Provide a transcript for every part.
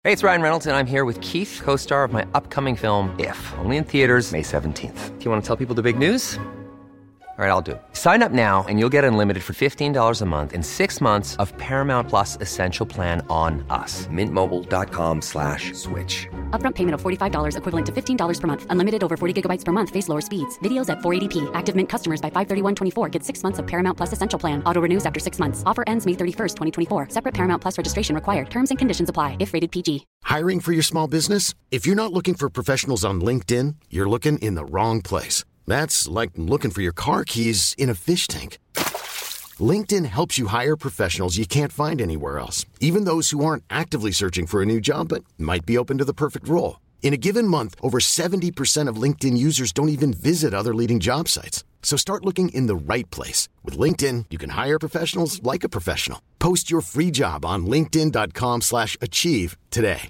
Hey, it's Ryan Reynolds, and I'm here with Keith, co-star of my upcoming film, If, only in theaters May 17th. Do you want to tell people the big news? All right, I'll do it. Sign up now and you'll get unlimited for $15 a month and 6 months of Paramount Plus Essential Plan on us. MintMobile.com/switch. Upfront payment of $45 equivalent to $15 per month. Unlimited over 40 gigabytes per month. Face lower speeds. Videos at 480p. Active Mint customers by 531.24 get 6 months of Paramount Plus Essential Plan. Auto renews after 6 months. Offer ends May 31st, 2024. Separate Paramount Plus registration required. Terms and conditions apply if rated PG. Hiring for your small business? If you're not looking for professionals on LinkedIn, you're looking in the wrong place. That's like looking for your car keys in a fish tank. LinkedIn helps you hire professionals you can't find anywhere else, even those who aren't actively searching for a new job but might be open to the perfect role. In a given month, over 70% of LinkedIn users don't even visit other leading job sites. So start looking in the right place. With LinkedIn, you can hire professionals like a professional. Post your free job on linkedin.com/achieve today.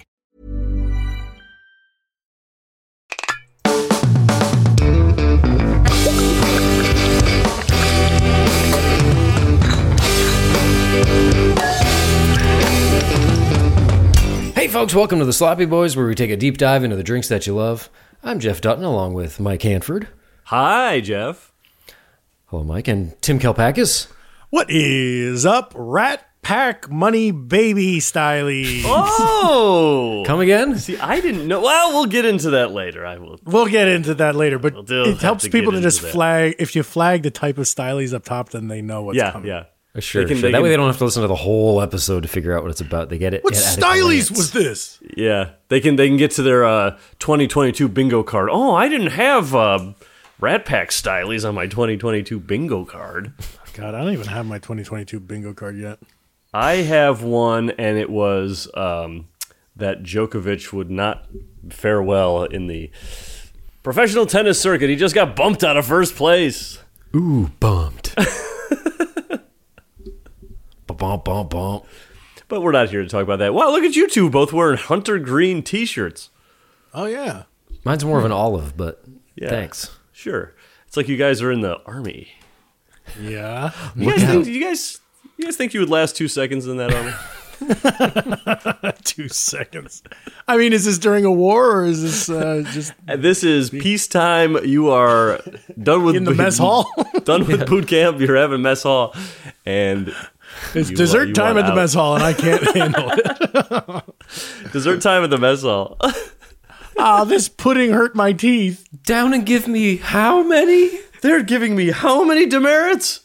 Hey folks, welcome to the Sloppy Boys, where we take a deep dive into the drinks that you love. I'm Jeff Dutton, along with Mike Hanford. Hi, Jeff. Hello, Mike, and Tim Kalpakis. What is up, Rat Pack Money Baby Stylies? Oh! Come again? See, I didn't know. Well, we'll get into that later. I will. We'll get into that later, but it helps to people get to just into that. flag. If you flag the type of stylies up top, then they know what's coming. Yeah. Sure, They can- sure. they That way can- they don't have to listen to the whole episode to figure out what it's about. They get it. What at a stylies glance. was this? Yeah. They can get to their 2022 bingo card. Oh, I didn't have Rat Pack stylies on my 2022 bingo card. God, I don't even have my 2022 bingo card yet. I have one, and it was that Djokovic would not fare well in the professional tennis circuit. He just got bumped out of first place. Ooh, bumped. Bump, bump, bump. But we're not here to talk about that. Wow, look at you two both wearing hunter green t-shirts. Oh yeah, Mine's more of an olive, but Yeah. thanks. Sure. It's like you guys are in the army. yeah. You guys think you would last 2 seconds in that army? 2 seconds. I mean, is this during a war or is this just This is peacetime. You are done with in the mess hall? done with boot camp. You're having mess hall, and It's you dessert want time at the out. mess hall, and I can't handle it. Dessert time at the mess hall. Ah, this pudding hurt my teeth. Down and give me how many? They're giving me how many demerits?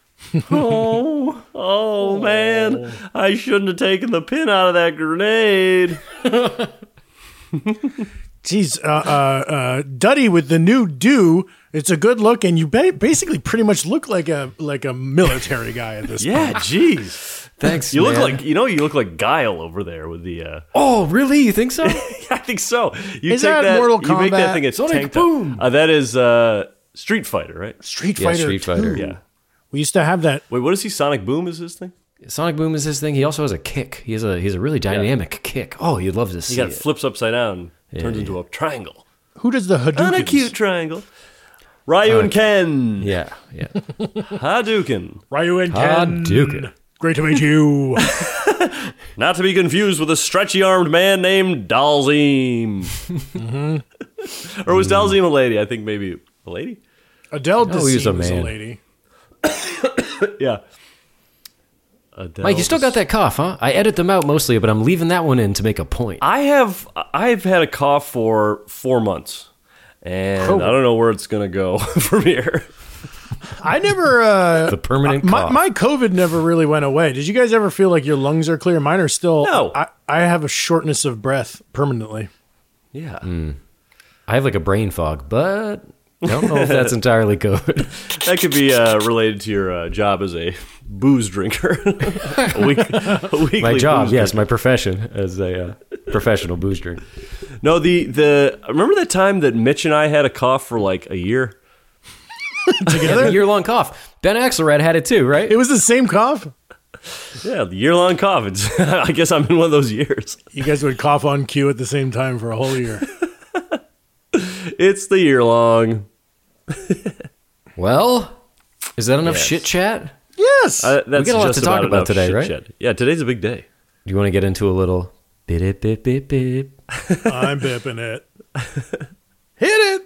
Oh man! I shouldn't have taken the pin out of that grenade. Jeez, Duddy with the new do. It's a good look, and you basically pretty much look like a military guy at this Yeah, point. jeez. Thanks, You man. look like you look like Guile over there with the. Oh, really? You think so? I think so. You Is take that Mortal You make that Kombat? thing a Sonic tank Boom. top. That is Street Fighter, right? Street Yeah, Fighter. Street Fighter. 2. Yeah. We used to have that. Wait, what is he? Sonic Boom is his thing? Sonic Boom is his thing. He also has a kick. He has a really dynamic kick. Oh, you'd love to see He got it. flips upside down, turns into a triangle. Who does the Hadoukens? On a cute triangle. Ryu and Ken. Yeah, yeah. Hadouken. Ryu and Ken. Hadouken. Great to meet you. Not to be confused with a stretchy-armed man named Dalzim. Or was Dalzim a lady? I think maybe a lady? Adele Oh, he was a Dazeem is a man. lady. Yeah. Mike, you still got that cough, huh? I edit them out mostly, but I'm leaving that one in to make a point. I've had a cough for 4 months. And Oh. I don't know where it's going to go from here. I never. The permanent my, cough. my COVID never really went away. Did you guys ever feel like your lungs are clear? Mine are still. No. I have a shortness of breath permanently. Yeah. I have like a brain fog, but I don't know if that's entirely COVID. That could be related to your job as a booze drinker. a weekly My job, booze yes, drinker. my profession as a professional booze drinker. No, the remember that time that Mitch and I had a cough for like a year? Together? A year-long cough. Ben Axelrad had it too, right? It was the same cough? Yeah, the year-long cough. It's, I guess I'm in one of those years. You guys would cough on cue at the same time for a whole year. It's the year-long. Well, is that enough Yes. shit chat? Yes. That's We got a lot just to talk about enough today, shit right? chat. Yeah, today's a big day. Do you want to get into a little Bip, bip, bip, bip, bip. I'm bipping it. Hit it.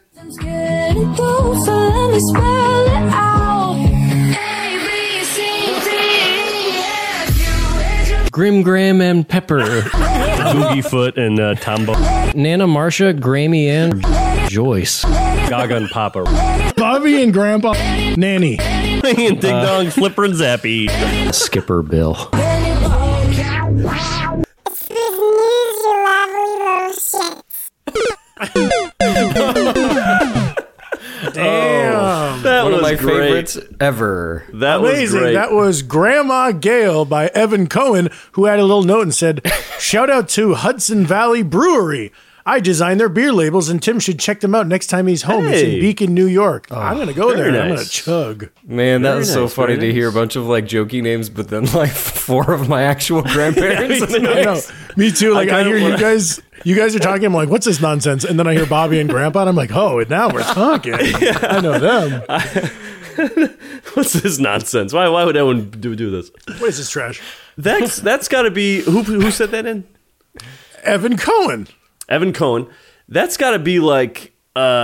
Grim, Graham, and Pepper. Boogie Foot and Tombo. Nana, Marsha, Grammy, and Joyce. Gaga and Papa. Bobby and Grandpa. Nanny. and Ding Dong, Flipper and Zappy. Skipper Bill. Damn. That One was of my great. favorites ever. That was Amazing. great. That was Grandma Gail by Evan Cohen, who had a little note and said, shout out to Hudson Valley Brewery. I designed their beer labels, and Tim should check them out next time he's home. It's in Hey. Beacon, New York. I'm going to go there. very I'm going to nice. chug. Man, that Very was so nice, funny very to hear a nice. bunch of like jokey names, but then like 4 of my actual grandparents. I know. Me too. Like I kinda hear you wanna- guys are talking. I'm like, what's this nonsense? And then I hear Bobby and Grandpa, and I'm like, oh, now we're talking. I know them. What's this nonsense? Why would anyone do this? What is this trash? That's got to be who said that in? Evan Cohen. Evan Cohen. That's got to be like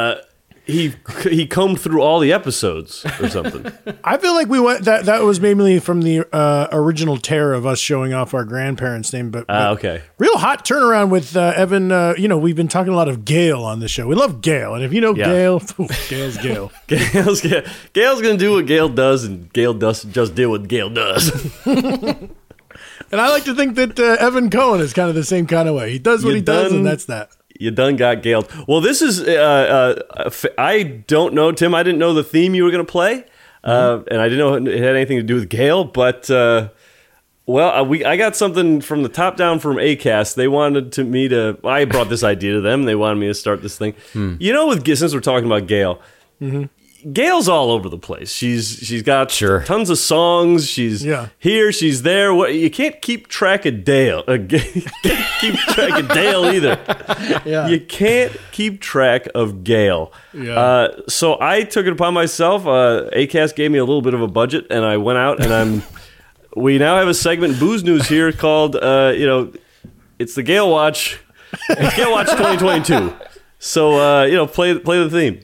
he combed through all the episodes or something. I feel like we went. That was mainly from the original tear of us showing off our grandparents' name. But Okay. real hot turnaround with Evan. We've been talking a lot of Gail on the show. We love Gail, and if you know Yeah. Gail, Gail's Gail. Gail's gonna do what Gail does, and Gail does just do what Gail does. And I like to think that Evan Cohen is kind of the same kind of way. He does what he does, and that's that. You done got Gailed. Well, this is I don't know, Tim. I didn't know the theme you were going to play, and I didn't know it had anything to do with Gail. But I got something from the top down from Acast. They wanted me to. I brought this idea to them. They wanted me to start this thing. You know, since we're talking about Gail. Gail's all over the place. She's got tons of songs. She's here. She's there. You can't keep track of Dale. Keep track of Dale either. Yeah. You can't keep track of Gail. Yeah. So I took it upon myself. Acast gave me a little bit of a budget, and I went out and we now have a segment in Booze News here called it's the Gail Watch. It's Gail Watch 2022. So play the theme.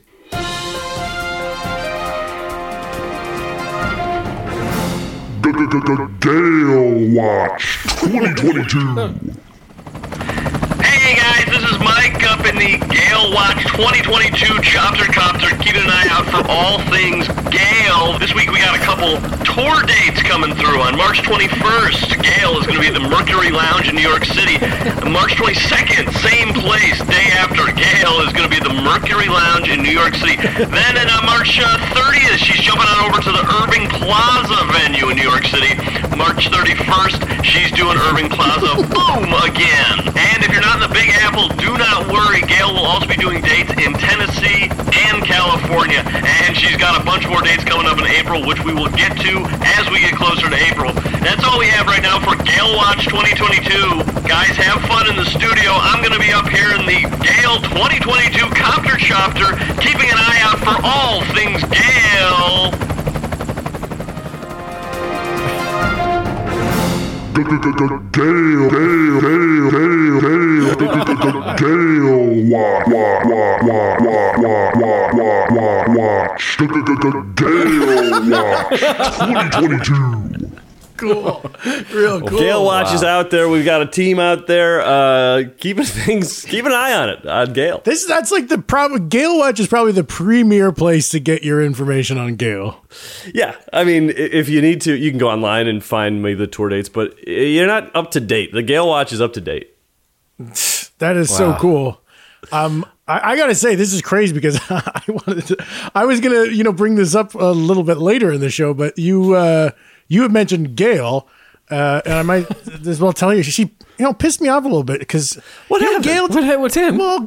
Gale Watch 2022. Hey guys, this is Mike up in the Gale Watch 2022 Chopter Copter, keeping an eye out for all things Gale. This week we got a couple tour dates coming through. On March 21st, Gale is going to be at the Mercury Lounge in New York City. On March 22nd, same place, day after, Gale is going to be at the Mercury Lounge in New York City. Then on March 30th, she's jumping on over to the Irving Plaza venue in New York City. March 31st, she's doing Irving Plaza, boom, again. And if you're not in the Big Apple, do not worry. Gail will also be doing dates in Tennessee and California. And she's got a bunch more dates coming up in April, which we will get to as we get closer to April. That's all we have right now for Gail Watch 2022. Guys, have fun in the studio. I'm going to be up here in the Gail 2022 Copter Chopter, keeping an eye out for all things Gail. Gale Watch. Gale Watch 2022. Cool. Real cool. Gail Watch is out there. We've got a team out there keep an eye on it, on Gail. That's like the problem. Gale Watch is probably the premier place to get your information on Gail. Yeah, I mean, if you need to, you can go online and find maybe the tour dates, but you're not up to date. The Gail Watch is up to date. That is so cool. I gotta say, this is crazy because I was gonna bring this up a little bit later in the show, but you had mentioned Gail, and I might as well tell you she pissed me off a little bit because What happened? Gail, What's him? well,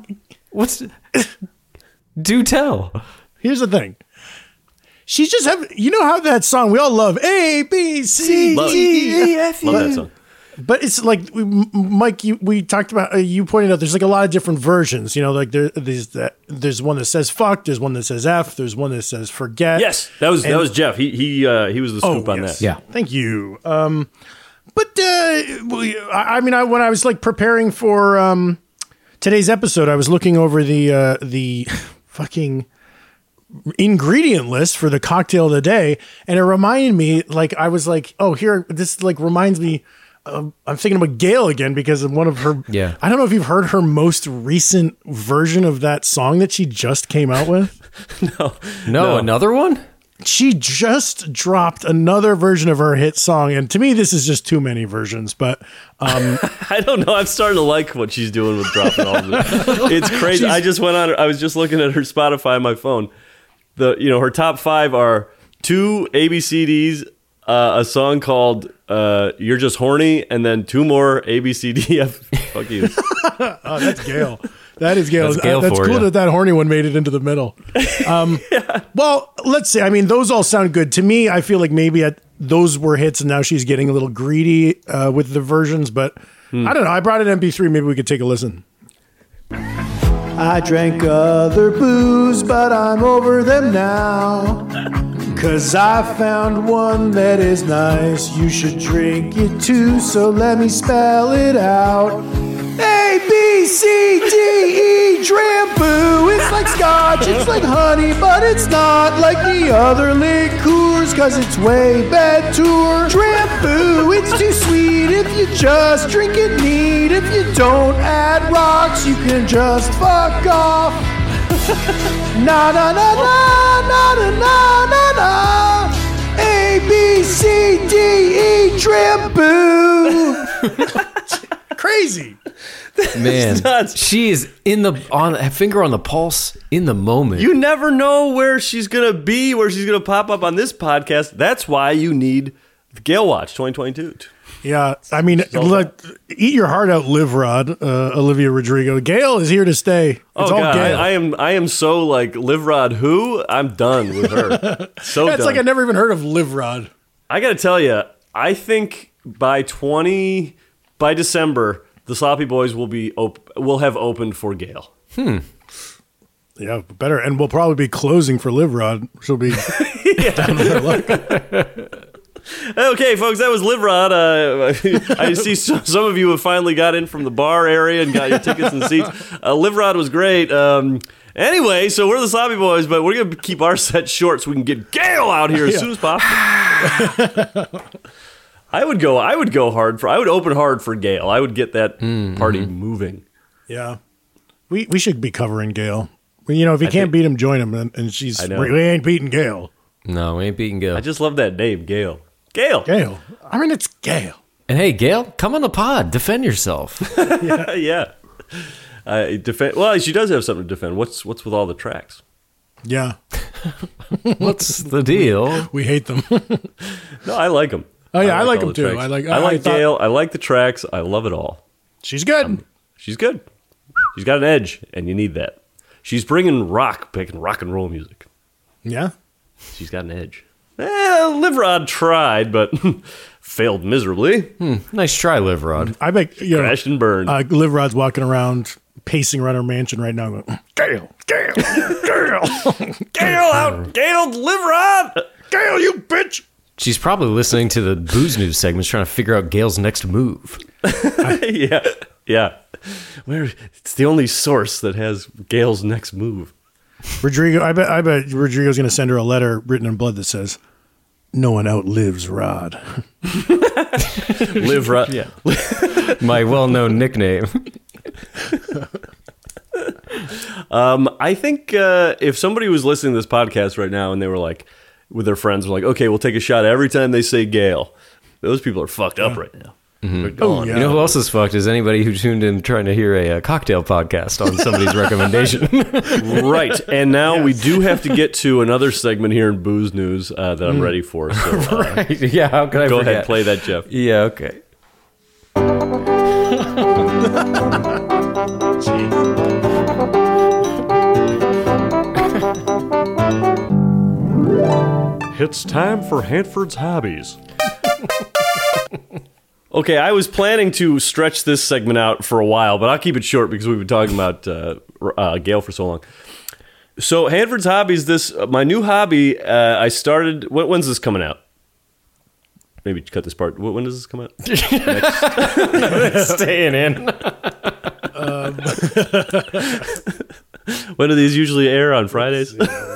Do tell. here's the thing. She's just having, how that song we all love, A, B, C, Love D, E, F, Love that song. But it's like, Mike, we talked about, you pointed out there's like a lot of different versions. Like there's one that says fuck, there's one that says F, there's one that says forget. Yes, that was Jeff. He was the scoop on yes. that. Yeah. Thank you. When I was like preparing for today's episode, I was looking over the fucking ingredient list for the cocktail of the day, and it reminded me, like, I was like, oh, here, this like reminds me. I'm thinking about Gail again because of one of her. Yeah. I don't know if you've heard her most recent version of that song that she just came out with. No, another one? She just dropped another version of her hit song, and to me, this is just too many versions. But I don't know. I'm starting to like what she's doing with dropping all of it. It's crazy. I just went on. I was just looking at her Spotify on my phone. Her top 5 are 2 ABCDs, a song called "You're Just Horny," and then 2 more ABCDF. Fuck you. Oh, that's Gail. That is Gail. That's cool you. that horny one made it into the middle. Yeah. Well, let's see. I mean, those all sound good to me. I feel like maybe those were hits, and now she's getting a little greedy with the versions. But I don't know. I brought an MP3. Maybe we could take a listen. I drank other booze, but I'm over them now. 'Cause I found one that is nice. You should drink it too, so let me spell it out. A, B, C, D, E, Drambu. It's like scotch, it's like honey, but it's not like the other liqueurs, 'cause it's way better. Drambu, it's too sweet if you just drink it neat. If you don't add rocks, you can just fuck off. Na na na na na na na na na. A, B, C, D, E, Drambu. Crazy. Man, she is finger on the pulse in the moment. You never know where she's going to be, where she's going to pop up on this podcast. That's why you need the Gale Watch 2022. Yeah, I mean, eat your heart out, Live Rod, Olivia Rodrigo. Gail is here to stay. It's all God, Gail. I am so like Live Rod. Who? I'm done with her. So it's done. like I never even heard of Live Rod. I got to tell you, I think by December, the Sloppy Boys will have opened for Gail. Yeah, better, and we'll probably be closing for Live Rod. She'll be down on her luck. Okay, folks, that was Live Rod. I see some of you have finally got in from the bar area and got your tickets and seats. Live Rod was great. Anyway, so we're the Sloppy Boys, but we're going to keep our set short so we can get Gail out here as soon as possible. I would open hard for Gail. I would get that party moving. Yeah. We should be covering Gail. If you can't beat him, join him. And we ain't beating Gail. No, we ain't beating Gail. I just love that name, Gail. Gail. I mean, it's Gail. And hey, Gail, come on the pod. Defend yourself. Yeah. Well, she does have something to defend. What's with all the tracks? Yeah. What's the deal? We hate them. No, I like them. Oh yeah, I like them too. I like Gail. I like the tracks. I love it all. She's good. She's good. She's got an edge, and you need that. She's bringing rock and roll music. Yeah. She's got an edge. Live Rod tried, but failed miserably. Nice try, Live Rod. I bet crashed and burned. Live Rod's walking around, pacing around her mansion right now, going, Gail, Gail, Gail, Gail out, Gail, Live Rod, Gail, you bitch. She's probably listening to the Booze News segments, trying to figure out Gail's next move. Yeah. It's the only source that has Gail's next move. Rodrigo, I bet Rodrigo's going to send her a letter written in blood that says, "No one outlives Rod." Live Rod. Yeah. My well-known nickname. I think if somebody was listening to this podcast right now and they were like, with their friends, were like, okay, we'll take a shot every time they say Gail. Those people are fucked up right now. They're gone. Yeah. You know who else is fucked is anybody who tuned in trying to hear a cocktail podcast on somebody's recommendation. Right. And now we do have to get to another segment here in Booze News that I'm ready for. So, Right. Yeah, how can I go forget? ahead, play that, Jeff. Yeah, okay. It's time for Hanford's Hobbies. Okay, I was planning to stretch this segment out for a while, but I'll keep it short because we've been talking about Gail for so long. So, Hanford's Hobbies, my new hobby, I started. When's this coming out? maybe cut this part. When does this come out? Staying in. When do these usually air on Fridays?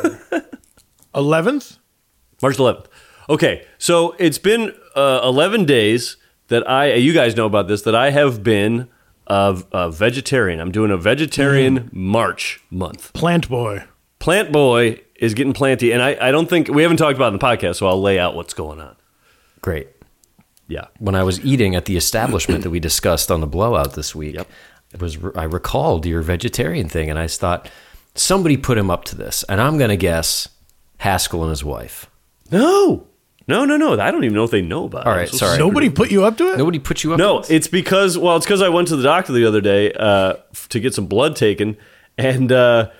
11th? March 11th. Okay, so it's been 11 days that you guys know about this, that I have been a vegetarian. I'm doing a vegetarian March month. Plant boy. Plant boy is getting planty, and I don't think, we haven't talked about it in the podcast, so I'll lay out what's going on. Great. Yeah. When I was eating at the establishment that we discussed on the blowout this week, I recalled your vegetarian thing, and I thought, somebody put him up to this, and I'm going to guess Haskell and his wife. No. I don't even know if they know about it. All right, sorry. Nobody put you up to it? Nobody put you up No, to this? it's because I went to the doctor the other day to get some blood taken, and my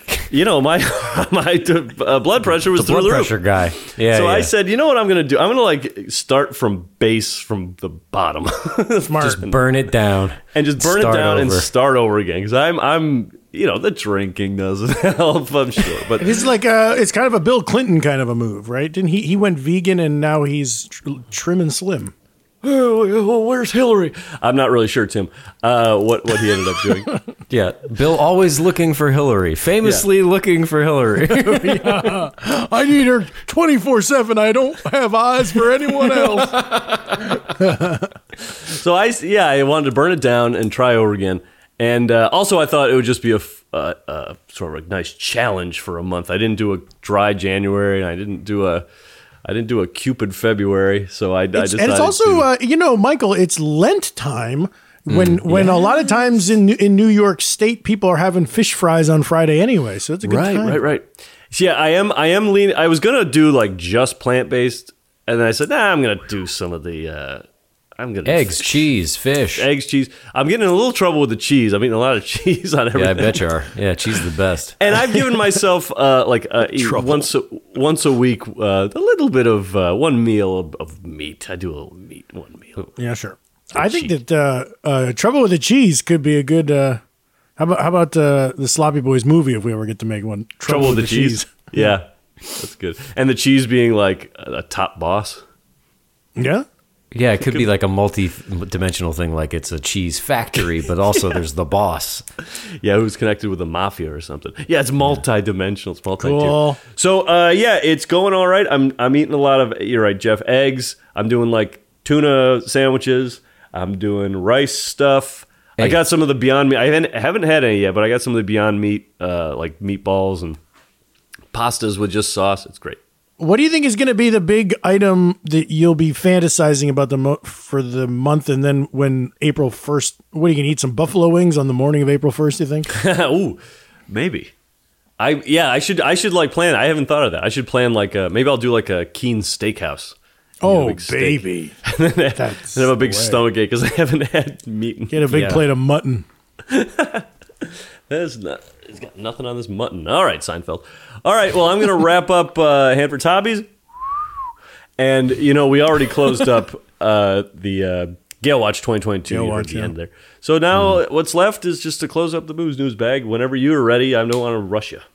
blood pressure was the through blood the pressure roof. guy. Yeah. So yeah. I said, you know what I'm going to do? I'm going to start from the bottom. Smart. just burn it down and just burn it Start down and over. start over again, because I'm the drinking doesn't help, I'm sure, but It's like it's kind of a Bill Clinton kind of a move, right? Didn't he went vegan and now he's trim and slim. oh, where's Hillary? I'm not really sure, Tim, what he ended up doing. Yeah, Bill always looking for Hillary, famously looking for Hillary. I need her 24/7. I don't have eyes for anyone else. So I wanted to burn it down and try over again, and also I thought it would just be a sort of a nice challenge for a month. I didn't do a dry January, and I didn't do a Cupid February, so I decided. And it's also, Michael, it's Lent time when a lot of times in New York State people are having fish fries on Friday anyway, so it's a good time. Right. So yeah, I am leaning. I was gonna do like just plant based, and then I said, I'm gonna do some of the. I'm gonna Eggs, cheese, fish. Eggs, cheese. I'm getting in a little trouble with the cheese. I'm eating a lot of cheese on everything. Yeah, I bet you are. Yeah, cheese is the best. And I've given myself once a week a little bit of one meal of meat. I do a little meat one meal. Yeah, sure. I think that Trouble with the Cheese could be a good. How about the Sloppy Boys movie if we ever get to make one? Trouble with the cheese. Yeah, that's good. And the cheese being like a top boss. Yeah. Yeah, it could be like a multi-dimensional thing, like it's a cheese factory, but also there's the boss. Yeah, who's connected with the mafia or something. Yeah, it's multi-dimensional. It's multi-tiered. Cool. So, it's going all right. I'm eating a lot of, you're right, Jeff, eggs. I'm doing like tuna sandwiches. I'm doing rice stuff. Hey. I got some of the Beyond Meat. I haven't had any yet, but I got some of the Beyond Meat, like meatballs and pastas with just sauce. It's great. What do you think is going to be the big item that you'll be fantasizing about for the month? And then when April 1st, what are you going to eat? Some buffalo wings on the morning of April 1st, you think? Ooh, maybe. I should like plan. I haven't thought of that. I should plan like maybe I'll do like a Keen's Steakhouse. Oh, baby. And have a big stomach ache because I haven't had meat. Get a big plate of mutton. He's got nothing on this mutton. All right, Seinfeld. All right, well, I'm going to wrap up Hanford's Hobbies. And, we already closed up the Gale Watch 2022 at the end there. So now what's left is just to close up the Booze News bag. Whenever you're ready, I don't want to rush you.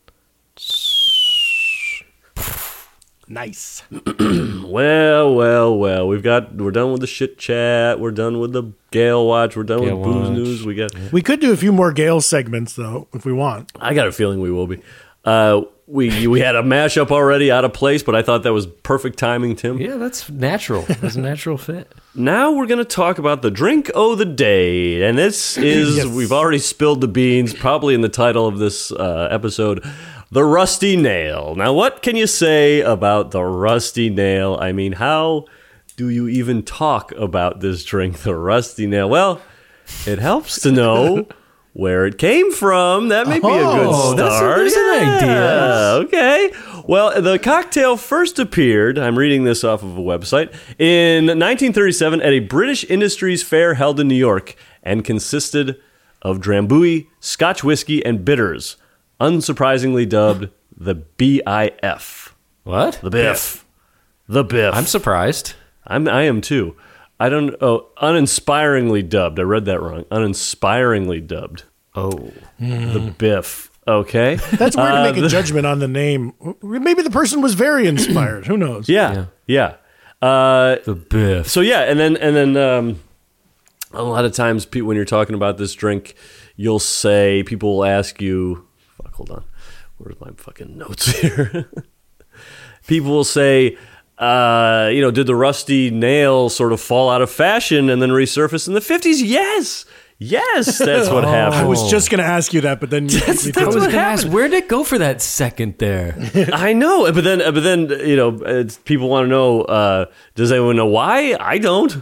Nice. Well. We're done with the shit chat. We're done with the Gale Watch. We're done with Booze News. We could do a few more Gale segments, though, if we want. I got a feeling we will be. We had a mashup already out of place, but I thought that was perfect timing, Tim. Yeah, that's natural. That's a natural fit. Now we're going to talk about the drink o' the day. And this is, we've already spilled the beans, probably in the title of this episode, the Rusty Nail. Now, what can you say about the Rusty Nail? I mean, how do you even talk about this drink, the Rusty Nail? Well, it helps to know where it came from. That may be a good start. That's an idea. Okay. Well, the cocktail first appeared, I'm reading this off of a website, in 1937 at a British Industries fair held in New York and consisted of Drambuie, Scotch whiskey, and bitters, unsurprisingly dubbed the BIF. What? The Biff. The Biff. I'm surprised. I am too. Uninspiringly dubbed. I read that wrong. Uninspiringly dubbed. Oh. The Biff. Okay. That's weird to make a judgment on the name. Maybe the person was very inspired. Who knows? Yeah. The biff. So yeah, and then a lot of times when you're talking about this drink, you'll say, people will ask you, fuck, hold on, where's my fucking notes here? People will say, did the rusty nail sort of fall out of fashion and then resurface in the 50s? Yes, that's what happened. I was just going to ask you that, but then That's I was what going to ask, happened. where did it go for that second there? I know, but then people want to know, does anyone know why? I don't.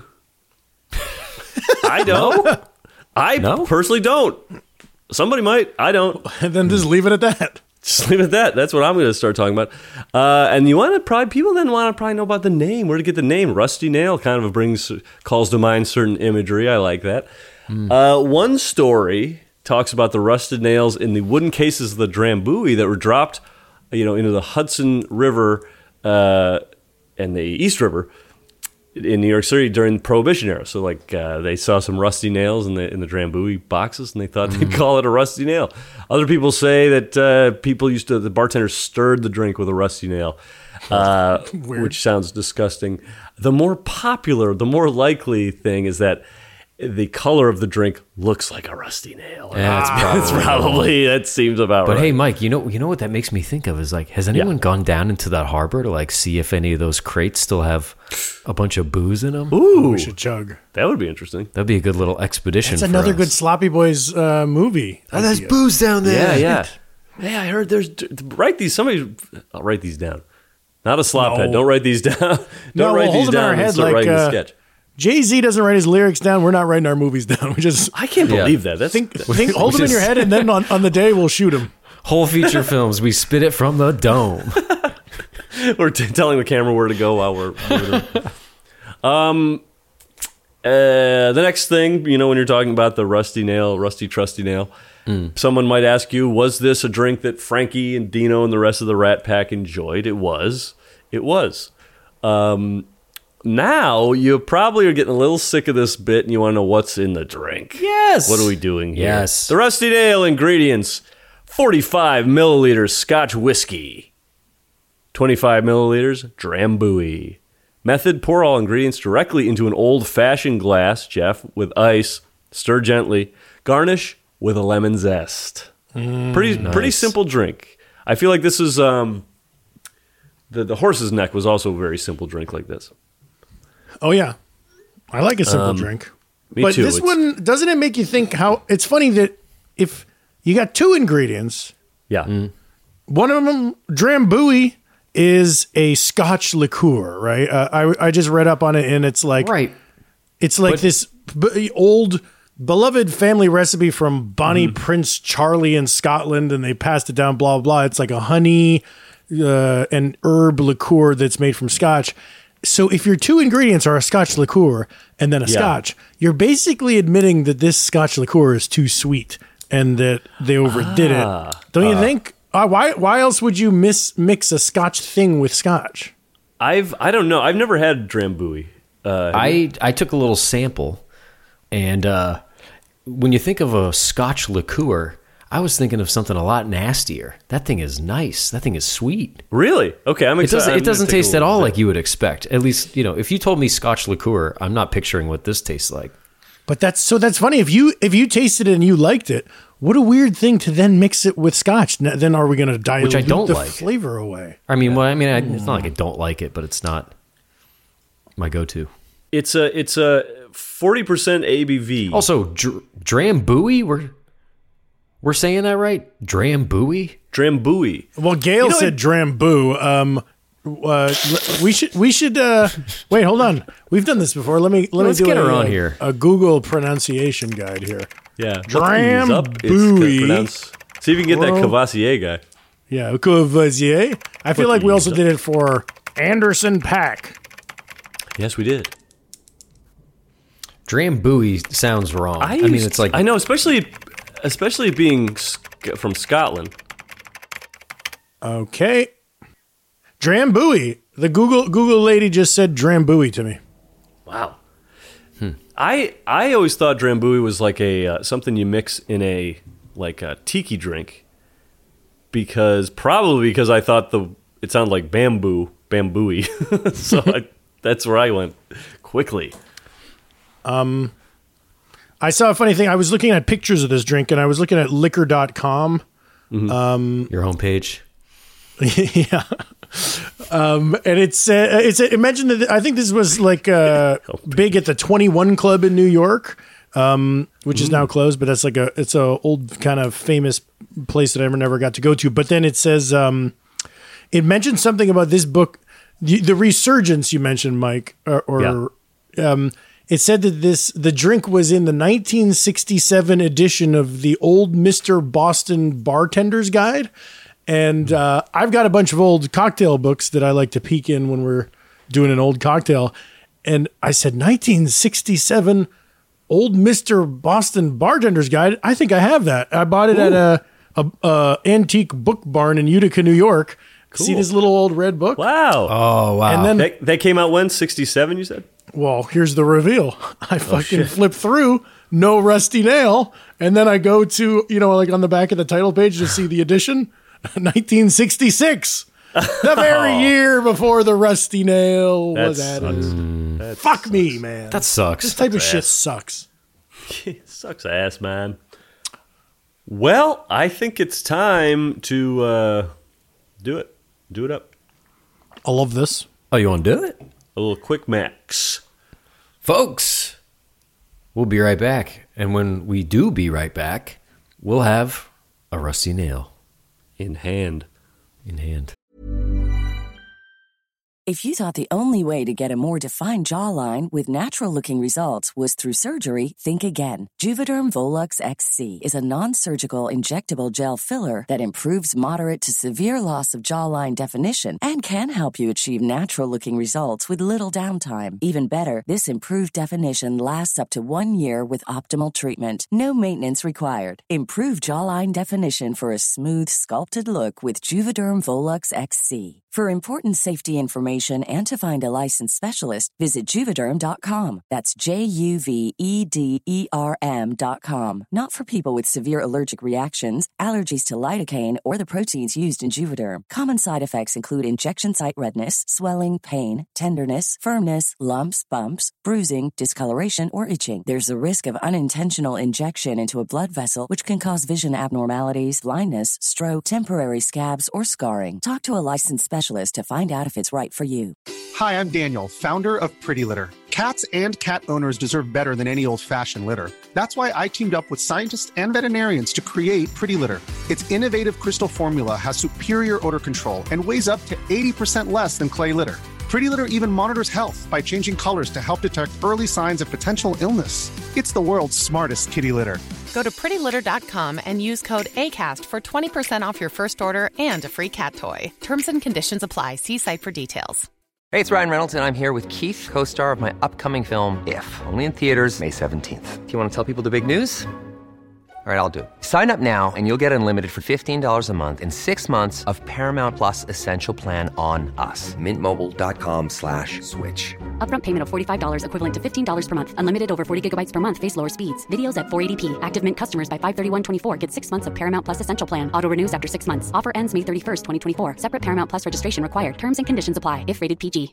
I don't. I personally don't. Somebody might. I don't. and then just leave it at that. Just leave it at that. That's what I'm going to start talking about. And people then want to probably know about the name. Where to get the name? Rusty Nail kind of calls to mind certain imagery. I like that. One story talks about the rusted nails in the wooden cases of the Drambuie that were dropped, into the Hudson River and the East River in New York City during the Prohibition era. So, they saw some rusty nails in the Drambuie boxes, and they thought they'd call it a rusty nail. Other people say that the bartenders stirred the drink with a rusty nail, which sounds disgusting. The more popular, the more likely thing is that the color of the drink looks like a rusty nail. That seems about right. But hey, Mike, you know what that makes me think of is has anyone gone down into that harbor to see if any of those crates still have a bunch of booze in them? Ooh, We should chug. that would be interesting. That'd be a good little expedition. It's for another us. good Sloppy Boys movie. Oh, there's booze down there. Yeah. Hey, I heard there's I'll write these down. Not a slop head. Don't write these down. Don't write hold these them in our down and head start writing a sketch. Jay-Z doesn't write his lyrics down. We're not writing our movies down. We just I can't believe that. That's hold them in your head, and then on the day we'll shoot them. Whole feature films. We spit it from the dome. We're telling the camera where to go while we're moving. The next thing, when you're talking about the rusty trusty nail, someone might ask you, was this a drink that Frankie and Dino and the rest of the Rat Pack enjoyed? It was. Now, you probably are getting a little sick of this bit and you want to know what's in the drink. Yes. What are we doing here? Yes. The Rusty Nail ingredients: 45 milliliters Scotch whiskey, 25 milliliters Drambuie. Method: pour all ingredients directly into an old-fashioned glass, Jeff, with ice. Stir gently. Garnish with a lemon zest. Pretty simple drink. I feel like this is the Horse's Neck was also a very simple drink like this. Oh yeah, I like a simple drink. Me too. This one, doesn't it make you think how it's funny that if you got two ingredients, Yeah. one of them, Drambuie, is a Scotch liqueur, right? I just read up on it, and it's like Right. It's like this old beloved family recipe from Bonnie Prince Charlie in Scotland, and they passed it down. Blah blah blah. It's like a honey and herb liqueur that's made from Scotch. So if your two ingredients are a Scotch liqueur and then a Scotch, you're basically admitting that this Scotch liqueur is too sweet and that they overdid it. Don't you think? Why else would you mix a Scotch thing with Scotch? I don't know. I've never had Drambuie. I took a little sample, and when you think of a Scotch liqueur, I was thinking of something a lot nastier. That thing is nice. That thing is sweet. Really? Okay, I'm excited. It doesn't taste at all like you would expect. At least, if you told me Scotch liqueur, I'm not picturing what this tastes like. But that's funny. If you tasted it and you liked it, what a weird thing to then mix it with Scotch. Then are we going to dilute I don't the like. flavor away? I mean, it's not like I don't like it, but it's not my go-to. It's a 40% ABV. Also, Drambuie, we're saying that right? Drambuie? Drambuie. Well, Gail said Drambu. We should wait. Hold on. We've done this before. Let's do get her on here. A Google pronunciation guide here. Yeah. Drambuie. See if you can get that Cavassier guy. Yeah, Courvoisier. I feel like we also did it for Anderson Paak. Yes, we did. Drambuie sounds wrong. I mean, it's like I know, especially being from Scotland. Okay. Drambuie. The Google lady just said Drambuie to me. Wow. I always thought Drambuie was like a something you mix in a tiki drink, because I thought it sounded like bambooey. So That's where I went quickly. I saw a funny thing. I was looking at pictures of this drink, and I was looking at liquor.com. Your homepage. Yeah. And it mentioned that I think this was like big at the 21 Club in New York, which is now closed, but that's it's a old kind of famous place that I never got to go to. But then it says, it mentioned something about this book, the resurgence you mentioned, Mike, it said that the drink was in the 1967 edition of the Old Mr. Boston Bartender's Guide. And I've got a bunch of old cocktail books that I like to peek in when we're doing an old cocktail. And I said, 1967 Old Mr. Boston Bartender's Guide. I think I have that. I bought it at a antique book barn in Utica, New York. Cool. See this little old red book? Wow. Oh, wow. And then That came out when? 67, you said? Well, here's the reveal. I fucking flip through, no rusty nail, and then I go to, like on the back of the title page to see the edition, 1966. The very year before the rusty nail was added. Fuck me, man. That sucks. This type of shit sucks. Sucks ass, man. Well, I think it's time to do it. Do it up. I love this. Oh, you want to do it? A little quick max. Folks, we'll be right back. And when we do be right back, we'll have a rusty nail. In hand. In hand. If you thought the only way to get a more defined jawline with natural-looking results was through surgery, think again. Juvederm Volux XC is a non-surgical injectable gel filler that improves moderate to severe loss of jawline definition and can help you achieve natural-looking results with little downtime. Even better, this improved definition lasts up to 1 year with optimal treatment. No maintenance required. Improve jawline definition for a smooth, sculpted look with Juvederm Volux XC. For important safety information and to find a licensed specialist, visit Juvederm.com. That's JUVEDERM.com. Not for people with severe allergic reactions, allergies to lidocaine, or the proteins used in Juvederm. Common side effects include injection site redness, swelling, pain, tenderness, firmness, lumps, bumps, bruising, discoloration, or itching. There's a risk of unintentional injection into a blood vessel, which can cause vision abnormalities, blindness, stroke, temporary scabs, or scarring. Talk to a licensed specialist to find out if it's right for you. Hi, I'm Daniel, founder of Pretty Litter. Cats and cat owners deserve better than any old-fashioned litter. That's why I teamed up with scientists and veterinarians to create Pretty Litter. Its innovative crystal formula has superior odor control and weighs up to 80% less than clay litter. Pretty Litter even monitors health by changing colors to help detect early signs of potential illness. It's the world's smartest kitty litter. Go to prettylitter.com and use code ACAST for 20% off your first order and a free cat toy. Terms and conditions apply. See site for details. Hey, it's Ryan Reynolds, and I'm here with Keith, co-star of my upcoming film, If, only in theaters May 17th. Do you want to tell people the big news? All right, I'll do it. Sign up now and you'll get unlimited for $15 a month and 6 months of Paramount Plus Essential Plan on us. MintMobile.com/switch. Upfront payment of $45 equivalent to $15 per month. Unlimited over 40 gigabytes per month. Face lower speeds. Videos at 480p. Active Mint customers by 531.24 get 6 months of Paramount Plus Essential Plan. Auto renews after 6 months. Offer ends May 31st, 2024. Separate Paramount Plus registration required. Terms and conditions apply if rated PG.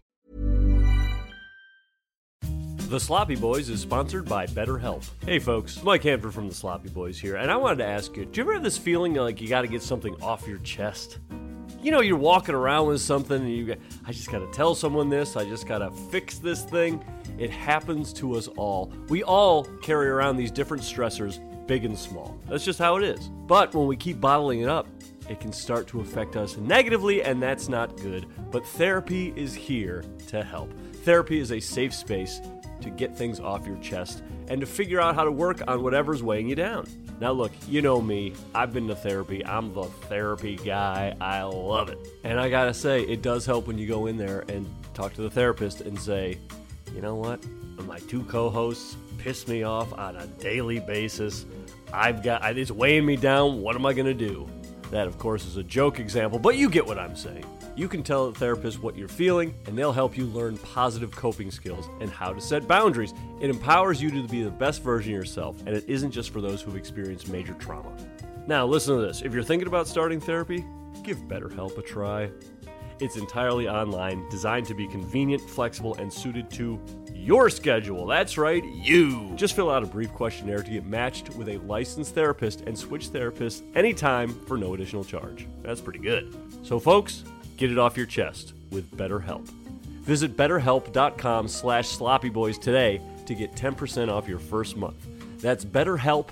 The Sloppy Boys is sponsored by BetterHelp. Hey folks, Mike Hanford from The Sloppy Boys here, and I wanted to ask you, do you ever have this feeling like you gotta get something off your chest? You know, you're walking around with something and I just gotta tell someone this, I just gotta fix this thing. It happens to us all. We all carry around these different stressors, big and small. That's just how it is. But when we keep bottling it up, it can start to affect us negatively, and that's not good. But therapy is here to help. Therapy is a safe space to get things off your chest and to figure out how to work on whatever's weighing you down. Now look, you know me, I've been to therapy, I'm the therapy guy, I love it. And I gotta say, it does help when you go in there and talk to the therapist and say, you know what, my two co-hosts piss me off on a daily basis, it's weighing me down, what am I gonna do? That of course is a joke example, but you get what I'm saying. You can tell the therapist what you're feeling, and they'll help you learn positive coping skills and how to set boundaries. It empowers you to be the best version of yourself, and it isn't just for those who've experienced major trauma. Now, listen to this. If you're thinking about starting therapy, give BetterHelp a try. It's entirely online, designed to be convenient, flexible, and suited to your schedule. That's right, you. Just fill out a brief questionnaire to get matched with a licensed therapist and switch therapists anytime for no additional charge. That's pretty good. So folks, get it off your chest with BetterHelp. Visit betterhelp.com/sloppyboys today to get 10% off your first month. That's BetterHelp,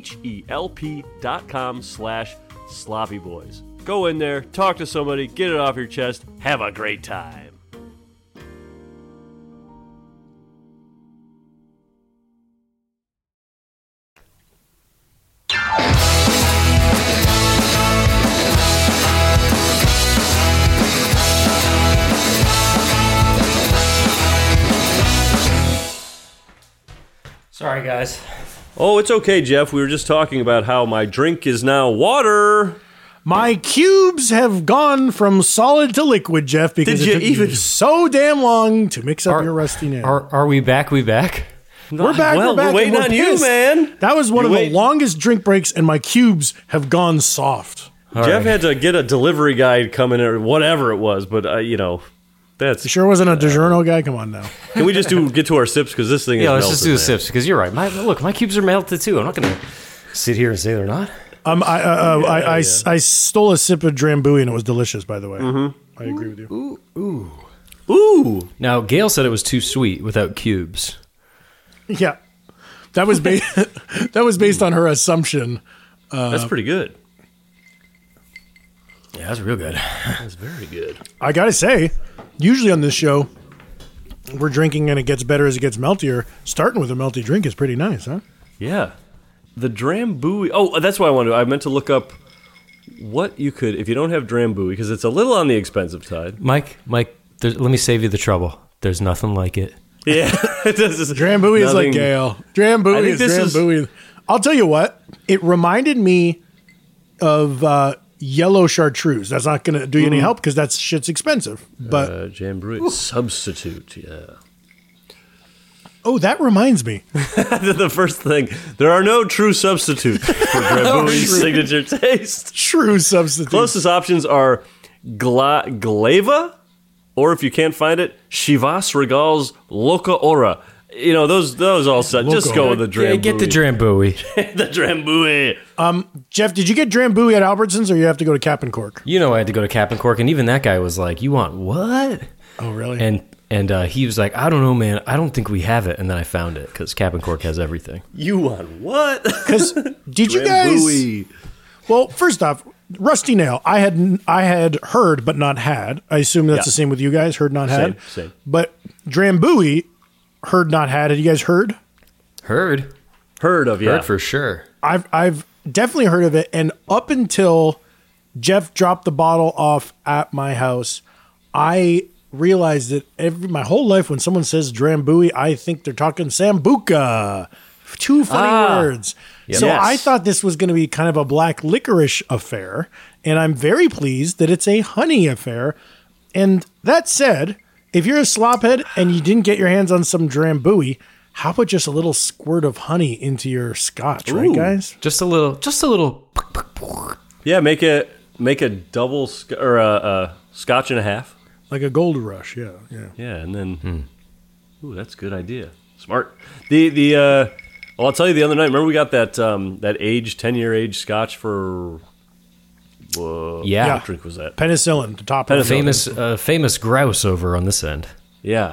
HELP.com/sloppyboys. Go in there, talk to somebody, get it off your chest, have a great time. Sorry, guys. Oh, it's okay, Jeff. We were just talking about how my drink is now water. My cubes have gone from solid to liquid, Jeff, because it took you so damn long to mix up your rusty nail. Are we back? We back? We're back. Well, we're back. we're waiting on you, man. That was one of the longest drink breaks, and my cubes have gone soft. Jeff had to get a delivery guy coming or whatever it was, but that's. You sure wasn't a DiGiorno guy? Come on now. Can we just get to our sips because this thing is melted? Yeah, let's just do the sips because you're right. My cubes are melted too. I'm not going to sit here and say they're not. I stole a sip of Drambuie and it was delicious. By the way, I agree with you. Ooh. Now Gail said it was too sweet without cubes. Yeah, that was based on her assumption. That's pretty good. Yeah, that's real good. That's very good. I gotta say, usually on this show, we're drinking and it gets better as it gets meltier. Starting with a melty drink is pretty nice, huh? Yeah. The Drambuie. Oh, that's what I meant to look up what you could, if you don't have Drambuie, because it's a little on the expensive side. Mike, let me save you the trouble. There's nothing like it. Yeah. Drambuie is like Gale. Drambuie is Drambuie. I'll tell you what. It reminded me of yellow chartreuse. That's not going to do you any help because that shit's expensive. But Drambuie substitute, yeah. Oh, that reminds me. The first thing, there are no true substitutes for Drambuie's signature taste. True substitutes. Closest options are Glava, or if you can't find it, Chivas Regal's Loca Ora. You know, those all set. Loca. Just go with the Drambuie. Yeah, get the Drambuie. The Drambuie. Jeff, did you get Drambuie at Albertsons or you have to go to Cap and Cork? You know I had to go to Cap and Cork, and even that guy was like, you want what? Oh, really? And he was like, I don't know, man. I don't think we have it. And then I found it because Cap and Cork has everything. You want what? Because did you guys? Well, first off, rusty nail. I had heard but not had. I assume that's the same with you guys. Heard not had. Same. But Drambuie, heard not had. Had you guys heard? Heard of, yeah. Heard for sure. I've definitely heard of it. And up until Jeff dropped the bottle off at my house, I realized that my whole life when someone says Drambuie, I think they're talking Sambuca. Two funny words. Yep. So I thought this was going to be kind of a black licorice affair, and I'm very pleased that it's a honey affair. And that said, if you're a slophead and you didn't get your hands on some Drambuie, how about just a little squirt of honey into your scotch, right, guys? Just a little. Yeah, make a double or a scotch and a half. Like a Gold Rush, yeah. Yeah, and then, ooh, that's a good idea. Smart. Well, I'll tell you the other night. Remember we got that 10-year age Scotch for. What drink was that? Penicillin. The top famous grouse over on this end. Yeah,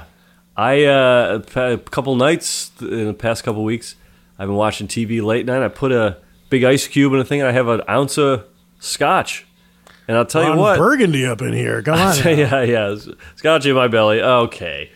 a couple nights in the past couple weeks, I've been watching TV late night. I put a big ice cube in a thing, and I have an ounce of Scotch. And I'll tell you what. Burgundy up in here. Come on. Yeah. Scotch in my belly. Okay.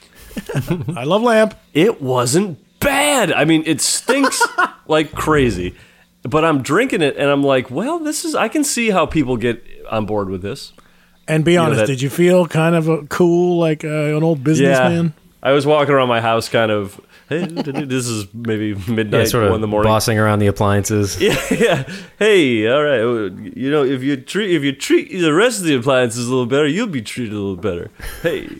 I love lamp. It wasn't bad. I mean, it stinks like crazy. But I'm drinking it, and I'm like, well, I can see how people get on board with this. And be honest, did you feel kind of cool, like an old businessman? Yeah. I was walking around my house kind of, hey, this is maybe midnight, sort of 1 in the morning. Bossing around the appliances. Yeah. Hey, all right. You know, if you treat the rest of the appliances a little better, you'll be treated a little better. Hey.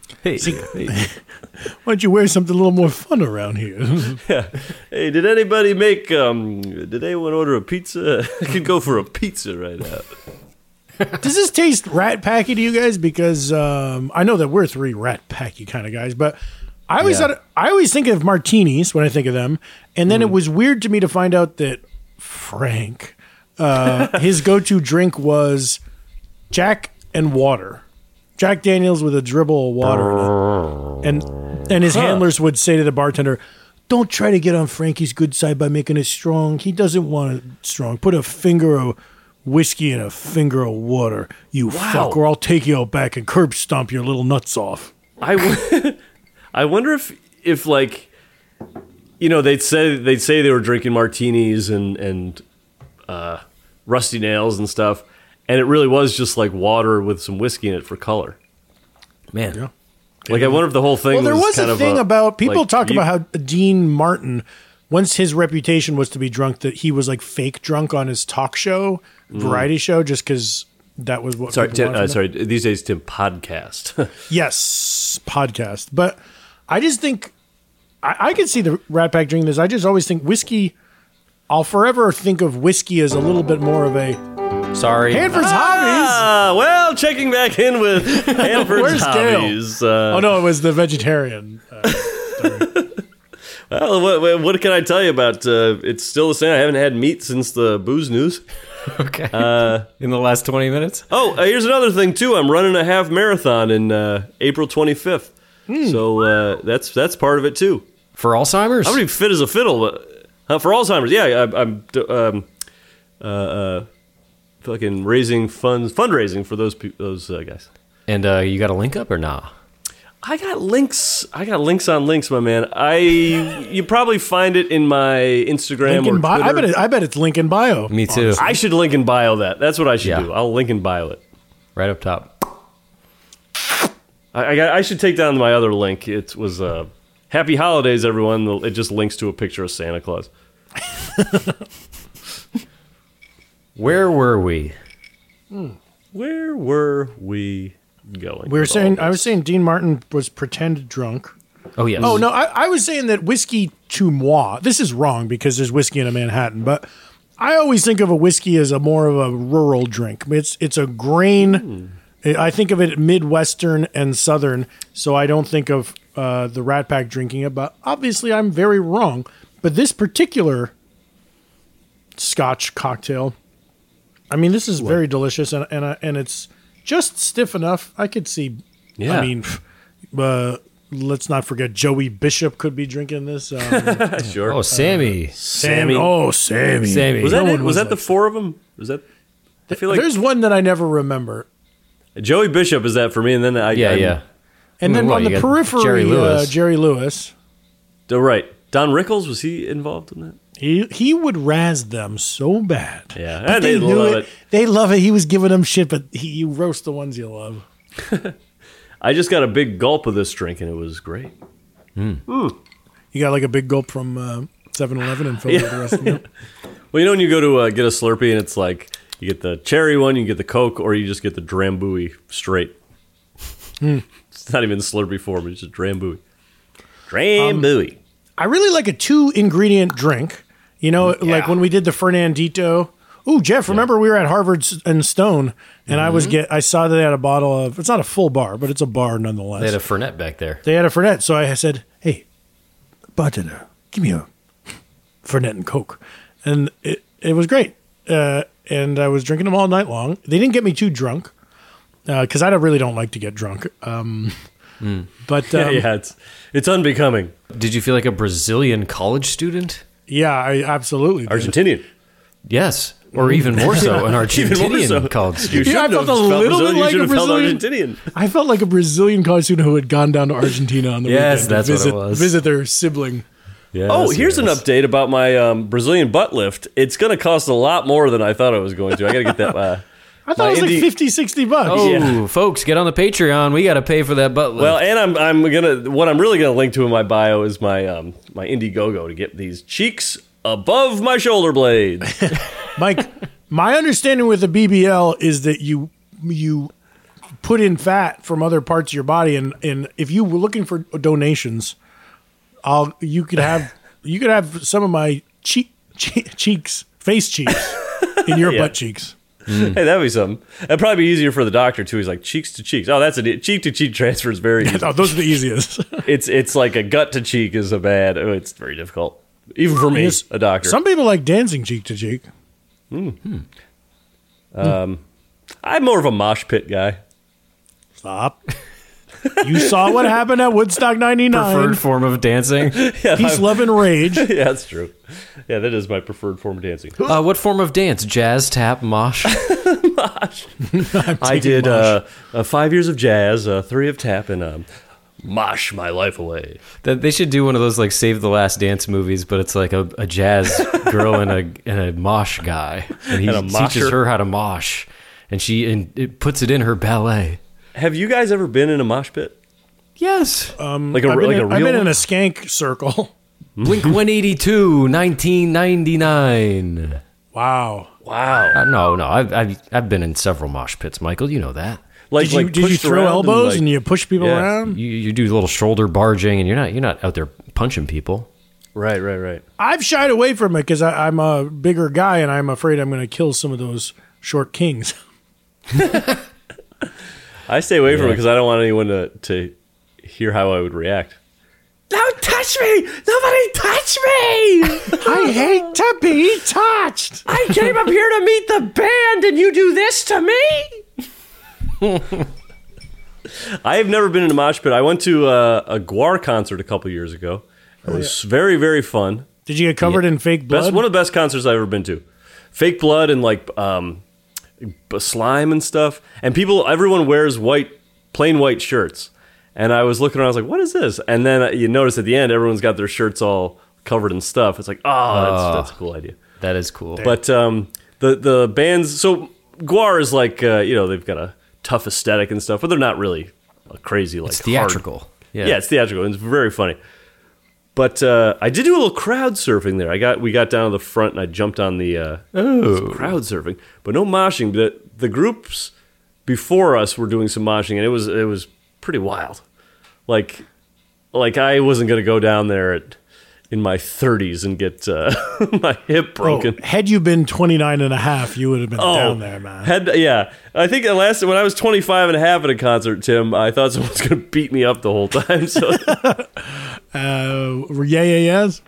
Why don't you wear something a little more fun around here? Yeah. Hey, did anybody did anyone order a pizza? I could go for a pizza right now. Does this taste Rat Packy to you guys? Because I know that we're 3 Rat Packy kind of guys, but I always think of martinis when I think of them, and then it was weird to me to find out that Frank, his go-to drink was Jack and water. Jack Daniels with a dribble of water in it. And his handlers would say to the bartender, don't try to get on Frankie's good side by making it strong. He doesn't want it strong. Put a finger of whiskey and a finger of water. You fuck, or I'll take you out back and curb stomp your little nuts off. I wonder if like, you know, they'd say they were drinking martinis and rusty nails and stuff, and it really was just like water with some whiskey in it for color. Man. Yeah. Like, I wonder if the whole thing there was kind a of thing about, people like, talk about how Dean Martin, once his reputation was to be drunk, that he was like fake drunk on his talk show, variety show, just because that was what. Sorry, these days, Tim, podcast. Yes, podcast. But I just think, I could see the Rat Pack drinking this. I just always think whiskey, I'll forever think of whiskey as a little bit more of a, Hanford's Hobbies. Well, checking back in with Hanford's Hobbies. Oh no, it was the vegetarian. Well, what can I tell you about? It's still the same. I haven't had meat since the booze news. Okay. In the last 20 minutes. Oh, here's another thing too. I'm running a half marathon in April 25th. So that's part of it too. For Alzheimer's? I'm gonna be fit as a fiddle. But, for Alzheimer's, yeah. I'm fucking fundraising for those guys. And you got a link up or nah? I got links on links, my man. You probably find it in my Instagram or Twitter. I bet it's link in bio. Me too. I should link in bio that. That's what I should do. I'll link in bio it. Right up top. I should take down my other link. It was Happy Holidays, everyone. It just links to a picture of Santa Claus. Where were we? Where were we going? We were saying, I was saying Dean Martin was pretend drunk. Oh, yes. Oh, no, I was saying that whiskey to moi, this is wrong because there's whiskey in a Manhattan, but I always think of a whiskey as a more of a rural drink. It's a grain. I think of it Midwestern and Southern, so I don't think of the Rat Pack drinking it, but obviously I'm very wrong. But this particular Scotch cocktail, I mean, this is very delicious, and it's just stiff enough. I could see. Yeah. I mean, let's not forget Joey Bishop could be drinking this. Sure. Oh, Sammy. Sammy. Oh, Sammy. Was that it? Was that the four of them? Was that? I feel like there's one that I never remember. Joey Bishop is that for me, and then yeah. And then on the periphery, Jerry Lewis. Oh, right. Don Rickles, was he involved in that? He would razz them so bad. Yeah, but they love it. They love it. He was giving them shit, but you roast the ones you love. I just got a big gulp of this drink, and it was great. You got like a big gulp from 7-Eleven and filled with the rest of it? Well, you know when you go to get a Slurpee, and it's like you get the cherry one, you get the Coke, or you just get the Drambuie straight. It's not even Slurpee form, it's just Drambuie. Drambuie. I really like a 2-ingredient drink. You know, like when we did the Fernandito. Ooh, Jeff, remember we were at Harvard and Stone, and I saw that they had a bottle of, it's not a full bar, but it's a bar nonetheless. They had a Fernet back there. They had a Fernet, so I said, hey, bartender, give me a Fernet and Coke. And it was great. And I was drinking them all night long. They didn't get me too drunk, because I really don't like to get drunk. But it's unbecoming. Did you feel like a Brazilian college student? Yeah, I absolutely did. Argentinian. Yes, or even more so, an Argentinian college student. I felt a little bit like a Brazilian. Argentinian. I felt like a Brazilian college student who had gone down to Argentina on the weekend that's what it was. Visit their sibling. Yes, here's an update about my Brazilian butt lift. It's going to cost a lot more than I thought it was going to. I got to get that. I thought it was like $50-$60. Oh, folks, get on the Patreon. We got to pay for that butt lift. Well, and what I'm really gonna link to in my bio is my my Indiegogo to get these cheeks above my shoulder blades. Mike, my understanding with the BBL is that you put in fat from other parts of your body, and if you were looking for donations, you could have some of my cheeks, face cheeks, in your butt cheeks. Hey, that'd be something. That'd probably be easier for the doctor too. He's like cheeks to cheeks. Oh, that's a cheek to cheek transfer is very easy. Oh, those are the easiest. It's like a gut to cheek is a bad. Oh, it's very difficult, even for me, Yes. a doctor. Some people like dancing cheek to cheek. I'm more of a mosh pit guy. Stop. You saw what happened at Woodstock 99. Preferred form of dancing. Peace, love, and rage. Yeah, that's true. Yeah, that is my preferred form of dancing. What form of dance? Jazz, tap, mosh? I did 5 years of jazz, 3 of tap, and mosh my life away. They should do one of those like Save the Last Dance movies, but it's like a jazz girl and a mosh guy, and he And a teaches mosher. her how to mosh, and it puts it in her ballet. Have you guys ever been in a mosh pit? Yes. Like a I've been, like in, a real I've been in one? a skank circle. Blink 182, 1999. Wow. Wow. No, I've been in several mosh pits, Michael. You know that. Like, Did you pushed throw around elbows like- and you push people Yeah. around? You do a little shoulder barging, and you're not out there punching people. Right. I've shied away from it because I'm a bigger guy and I'm afraid I'm going to kill some of those short kings. I stay away from it because I don't want anyone to hear how I would react. Don't touch me! Nobody touch me! I hate to be touched. I came up here to meet the band, and you do this to me? I have never been in a mosh pit. I went to a Guar concert a couple years ago. It was very, very fun. Did you get covered in fake blood? One of the best concerts I've ever been to. Fake blood and like slime and stuff. And everyone wears plain white shirts. And I was looking around, I was like, what is this? And then you notice at the end, everyone's got their shirts all covered in stuff. It's like, that's a cool idea. That is cool. But the bands, so Guar is like, they've got a tough aesthetic and stuff, but they're not really crazy like It's theatrical. hard. Yeah. Yeah, it's theatrical and it's very funny. But I did do a little crowd surfing there. We got down to the front and I jumped on the some crowd surfing, but no moshing. But the groups before us were doing some moshing, and it was pretty wild. Like I wasn't gonna go down there in my 30s and get my hip broken. Had you been 29 and a half, you would have been down there, man. I think when I was 25 and a half at a concert, Tim, I thought someone was going to beat me up the whole time. So, Yes.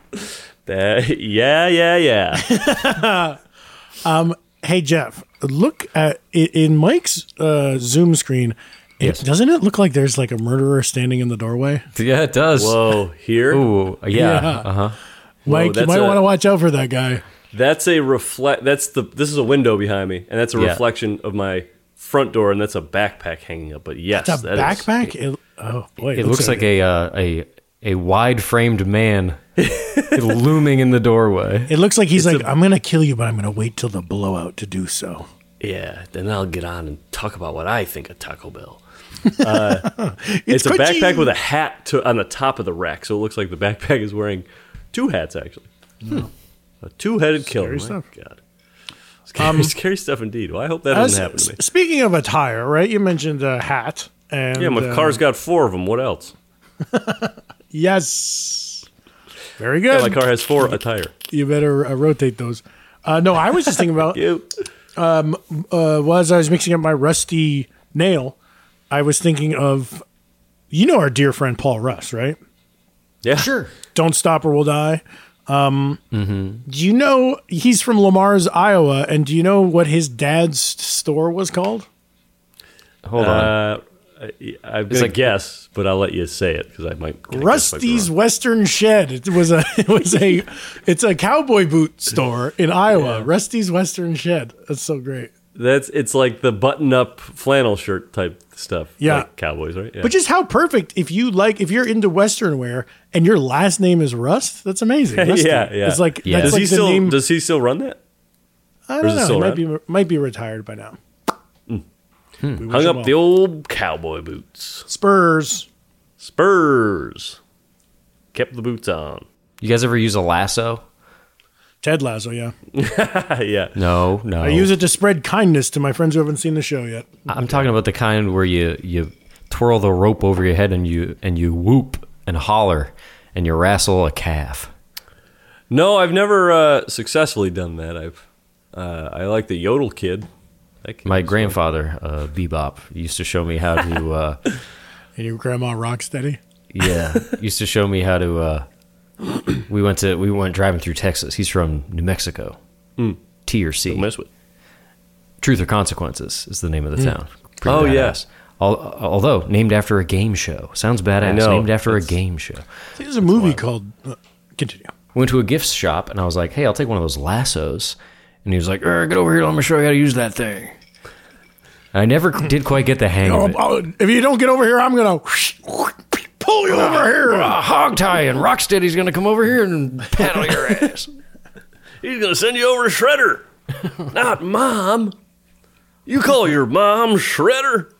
yeah. Hey, Jeff, look at in Mike's Zoom screen. Yes. Doesn't it look like there's like a murderer standing in the doorway? Yeah, it does. Whoa, here? Ooh, yeah. Uh-huh. Mike, you might want to watch out for that guy. That's a this is a window behind me, and that's a Yeah. reflection of my front door, and that's a backpack hanging up. But yes, It's a that is- backpack? Oh, boy. It looks like a wide-framed man looming in the doorway. It looks like he's like, I'm going to kill you, but I'm going to wait till the blowout to do so. yeah, then I'll get on and talk about what I think of Taco Bell. It's a crunchy. backpack with a hat on the top of the rack, so it looks like the backpack is wearing 2 hats, actually. A 2-headed killer. Scary My stuff. God. Scary stuff indeed. Well, I hope that doesn't happen to me. Speaking of attire, right? You mentioned a hat. And, Yeah, my car's got 4 of them. What else? Yes. Very Yeah, good. my car has 4 attire. You better rotate those. No, I was just thinking about as I was mixing up my rusty nail, I was thinking of, our dear friend Paul Russ, right? Yeah, sure. Don't Stop or We'll Die. Do you know he's from Lamar's, Iowa, and do you know what his dad's store was called? Hold on. I'm gonna guess, but I'll let you say it because I might. Rusty's Western Shed. It's a cowboy boot store in Iowa. Rusty's Western Shed. That's so great. It's like the button-up flannel shirt type stuff. Yeah. like Cowboys, right? Yeah. But just how perfect if you're into Western wear and your last name is Rust. That's amazing. Rusty. yeah. It's like Yeah. that's Does like he the still name. does he still run that? I or don't is it know. still He might be retired by now. We wish Hung him up well. the old cowboy boots. Spurs. Kept the boots on. You guys ever use a lasso? Ted Lasso. Yeah. Yeah. No. I use it to spread kindness to my friends who haven't seen the show yet. I'm talking about the kind where you twirl the rope over your head and you whoop and holler and you wrestle a calf. No, I've never successfully done that. I like the Yodel Kid. My grandfather, Bebop, used to show me how to. And your grandma Rocksteady? Yeah, used to show me how to. We went driving through Texas. He's from New Mexico. T or C. Don't mess with. Truth or Consequences is the name of the town. Pretty Oh, badass. yes. Although named after a game show. Sounds badass. I know. Named after a game show. There's a movie called... continue. Went to a gift shop, and I was like, hey, I'll take one of those lassos. And he was like, get over here, let me show you how to use that thing. And I never did quite get the hang of it. If you don't get over here, I'm going to pull you over here. Hog tie, and Rocksteady's going to come over here and paddle your ass. He's going to send you over to Shredder. Not Mom. You call your mom Shredder?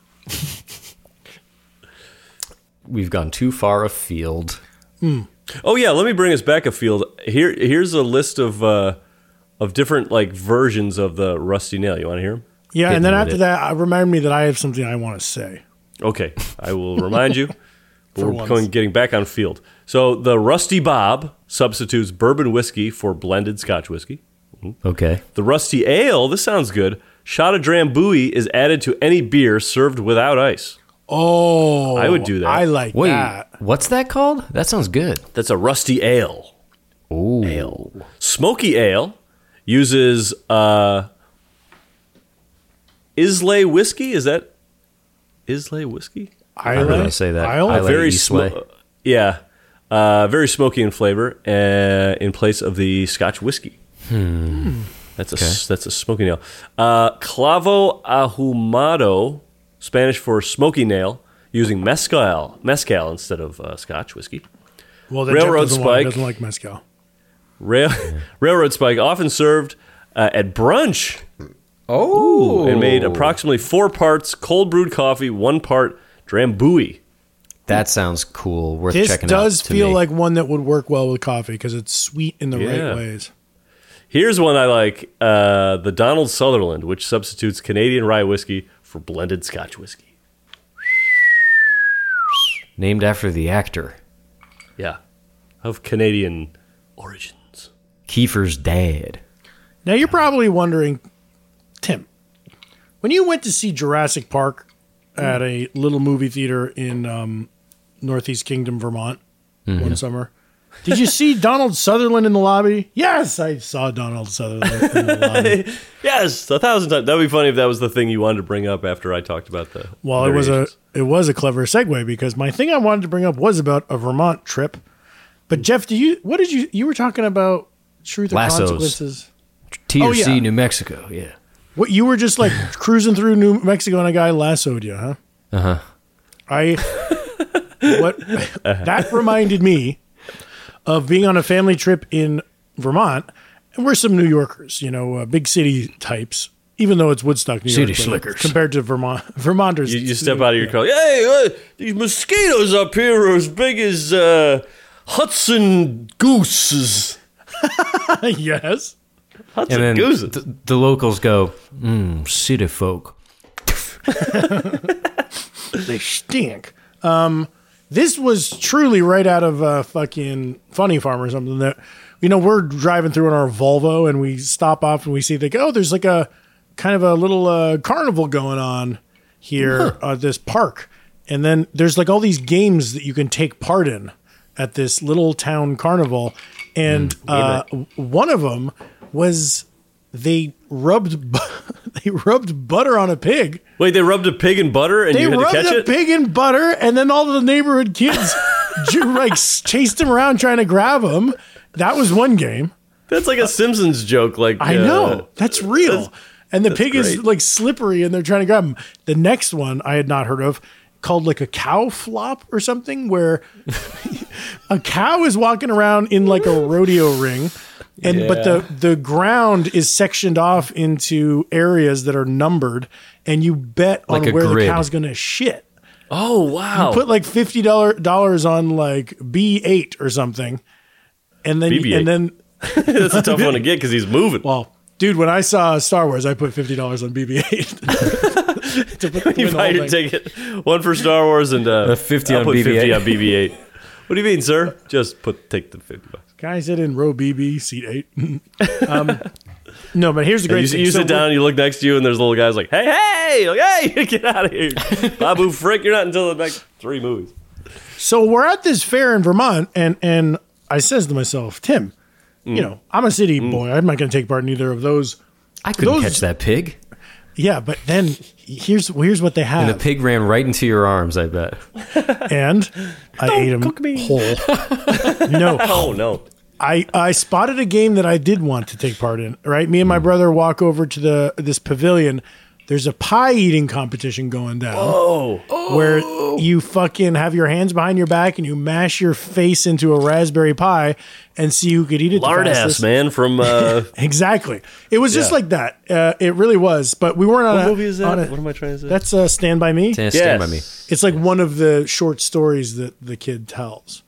We've gone too far afield. Oh yeah, let me bring us back afield. Here's a list of different like versions of the Rusty Nail. You want to hear them? Yeah, and then after that, remind me that I have something I want to say. Okay, I will remind you. But For we're once. getting back on field. So the Rusty Bob substitutes bourbon whiskey for blended Scotch whiskey. Okay. The Rusty Ale, this sounds good. Shot of Drambuie is added to any beer served without ice. Oh, I would do that. I like Wait, that. what's that called? That sounds good. That's a Rusty Ale. Ooh. Ale. Smoky Ale uses Islay whiskey. Is that Islay whiskey? I I'm going to say that. Islay, Very Islay. very smoky in flavor in place of the Scotch whiskey. That's a smoky nail. Clavo ahumado, Spanish for smoky nail, using mezcal instead of Scotch whiskey. Well, then Railroad Jeff Spike. doesn't like mezcal. Railroad Spike, often served at brunch. Oh. And made approximately 4 parts cold brewed coffee, 1 part Drambuie. That sounds cool. Worth This checking out. does to feel me. like one that would work well with coffee because it's sweet in the right ways. Here's one I like, the Donald Sutherland, which substitutes Canadian rye whiskey for blended Scotch whiskey. named after the actor. Yeah, of Canadian origins. Kiefer's dad. Now you're probably wondering, Tim, when you went to see Jurassic Park at a little movie theater in Northeast Kingdom, Vermont, one summer, did you see Donald Sutherland in the lobby? Yes, I saw Donald Sutherland in the lobby. Yes, 1,000 times. That would be funny if that was the thing you wanted to bring up after I talked about the. Well, it was a clever segue because my thing I wanted to bring up was about a Vermont trip. But Jeff, you were talking about Truth or Lassos. Consequences? TRC, New Mexico, yeah. What, you were just like cruising through New Mexico and a guy lassoed you, huh? Uh-huh. That reminded me of being on a family trip in Vermont, and we're some New Yorkers, big city types, even though it's Woodstock, New City York. slickers. Compared to Vermonters. You step out of your car. Hey, these mosquitoes up here are as big as Hudson gooses. Yes. Hudson And then gooses. the locals go, city folk. They stink. This was truly right out of fucking Funny Farm or something that, we're driving through in our Volvo and we stop off and we see there's like a kind of a little carnival going on here at this park. And then there's like all these games that you can take part in at this little town carnival. And one of them was they rubbed butter on a pig. Wait, they rubbed a pig in butter and you had to catch it? They rubbed a pig in butter, and then all the neighborhood kids chased him around trying to grab him. That was one game. That's like a Simpsons joke. I know. That's real. And the pig is great. like slippery, and they're trying to grab him. The next one I had not heard of, called like a cow flop or something, where a cow is walking around in like a rodeo ring. But the ground is sectioned off into areas that are numbered, and you bet on Like a where grid. the cow's going to shit. Oh, wow. You put like $50 on like B8 or something, and then BB-8. That's a tough one to get because he's moving. Well, dude, when I saw Star Wars, I put $50 on BB8 to win You the buy whole your thing. ticket, one for Star Wars and 50 I'll on put BB-8. 50 on BB-8. What do you mean, sir? Just take the $50. Guy said in row BB, seat 8. No, but here's the great thing. You sit down, you look next to you, and there's little guys like, hey, like, hey, get out of here. Babu Frick, you're not until the next 3 movies. So we're at this fair in Vermont, and I says to myself, Tim, you know, I'm a city boy. I'm not going to take part in either of those. I couldn't catch that pig. Yeah, but then here's what they have. And the pig ran right into your arms, I bet. And I ate him whole. No. Oh, no. I spotted a game that I did want to take part in, right? Me and my brother walk over to this pavilion. There's a pie eating competition going down. Where you fucking have your hands behind your back and you mash your face into a raspberry pie and see who could eat it Lard the fastest. ass, man, from... Exactly. It was just like that. It really was. But we weren't on What movie is that? What am I trying to say? That's Stand By Me. Stand By Me. It's like one of the short stories that the kid tells.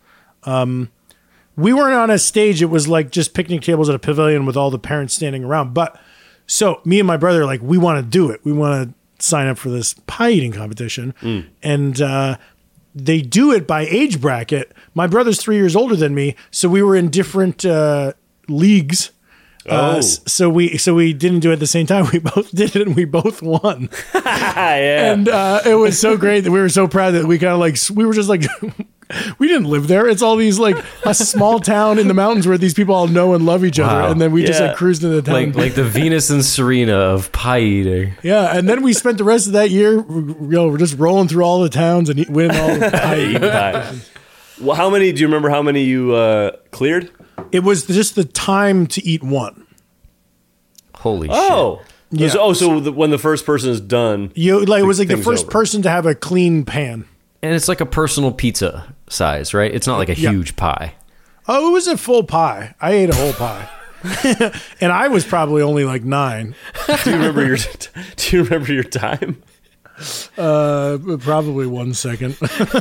We weren't on a stage. It was like just picnic tables at a pavilion with all the parents standing around. But so me and my brother, like, we want to do it. We want to sign up for this pie eating competition. And they do it by age bracket. My brother's 3 years older than me. So we were in different leagues. So we didn't do it at the same time. We both did it and we both won. Yeah. And it was so great that we were so proud that we kind of like, we were just like, we didn't live there. It's all these like a small town in the mountains where these people all know and love each other. And then we just like cruised into the town. Like the Venus and Serena of pie eating. Yeah. And then we spent the rest of that year, we're just rolling through all the towns and winning all the pie. Well, do you remember how many you cleared? It was just the time to eat one. Holy shit. Yeah. So when the first person is done, it was like the thing's first over. person to have a clean pan. And it's like a personal pizza size, right? It's not like a huge pie. Oh, it was a full pie. I ate a whole pie. And I was probably only like 9. Do you remember your time? Probably 1 second.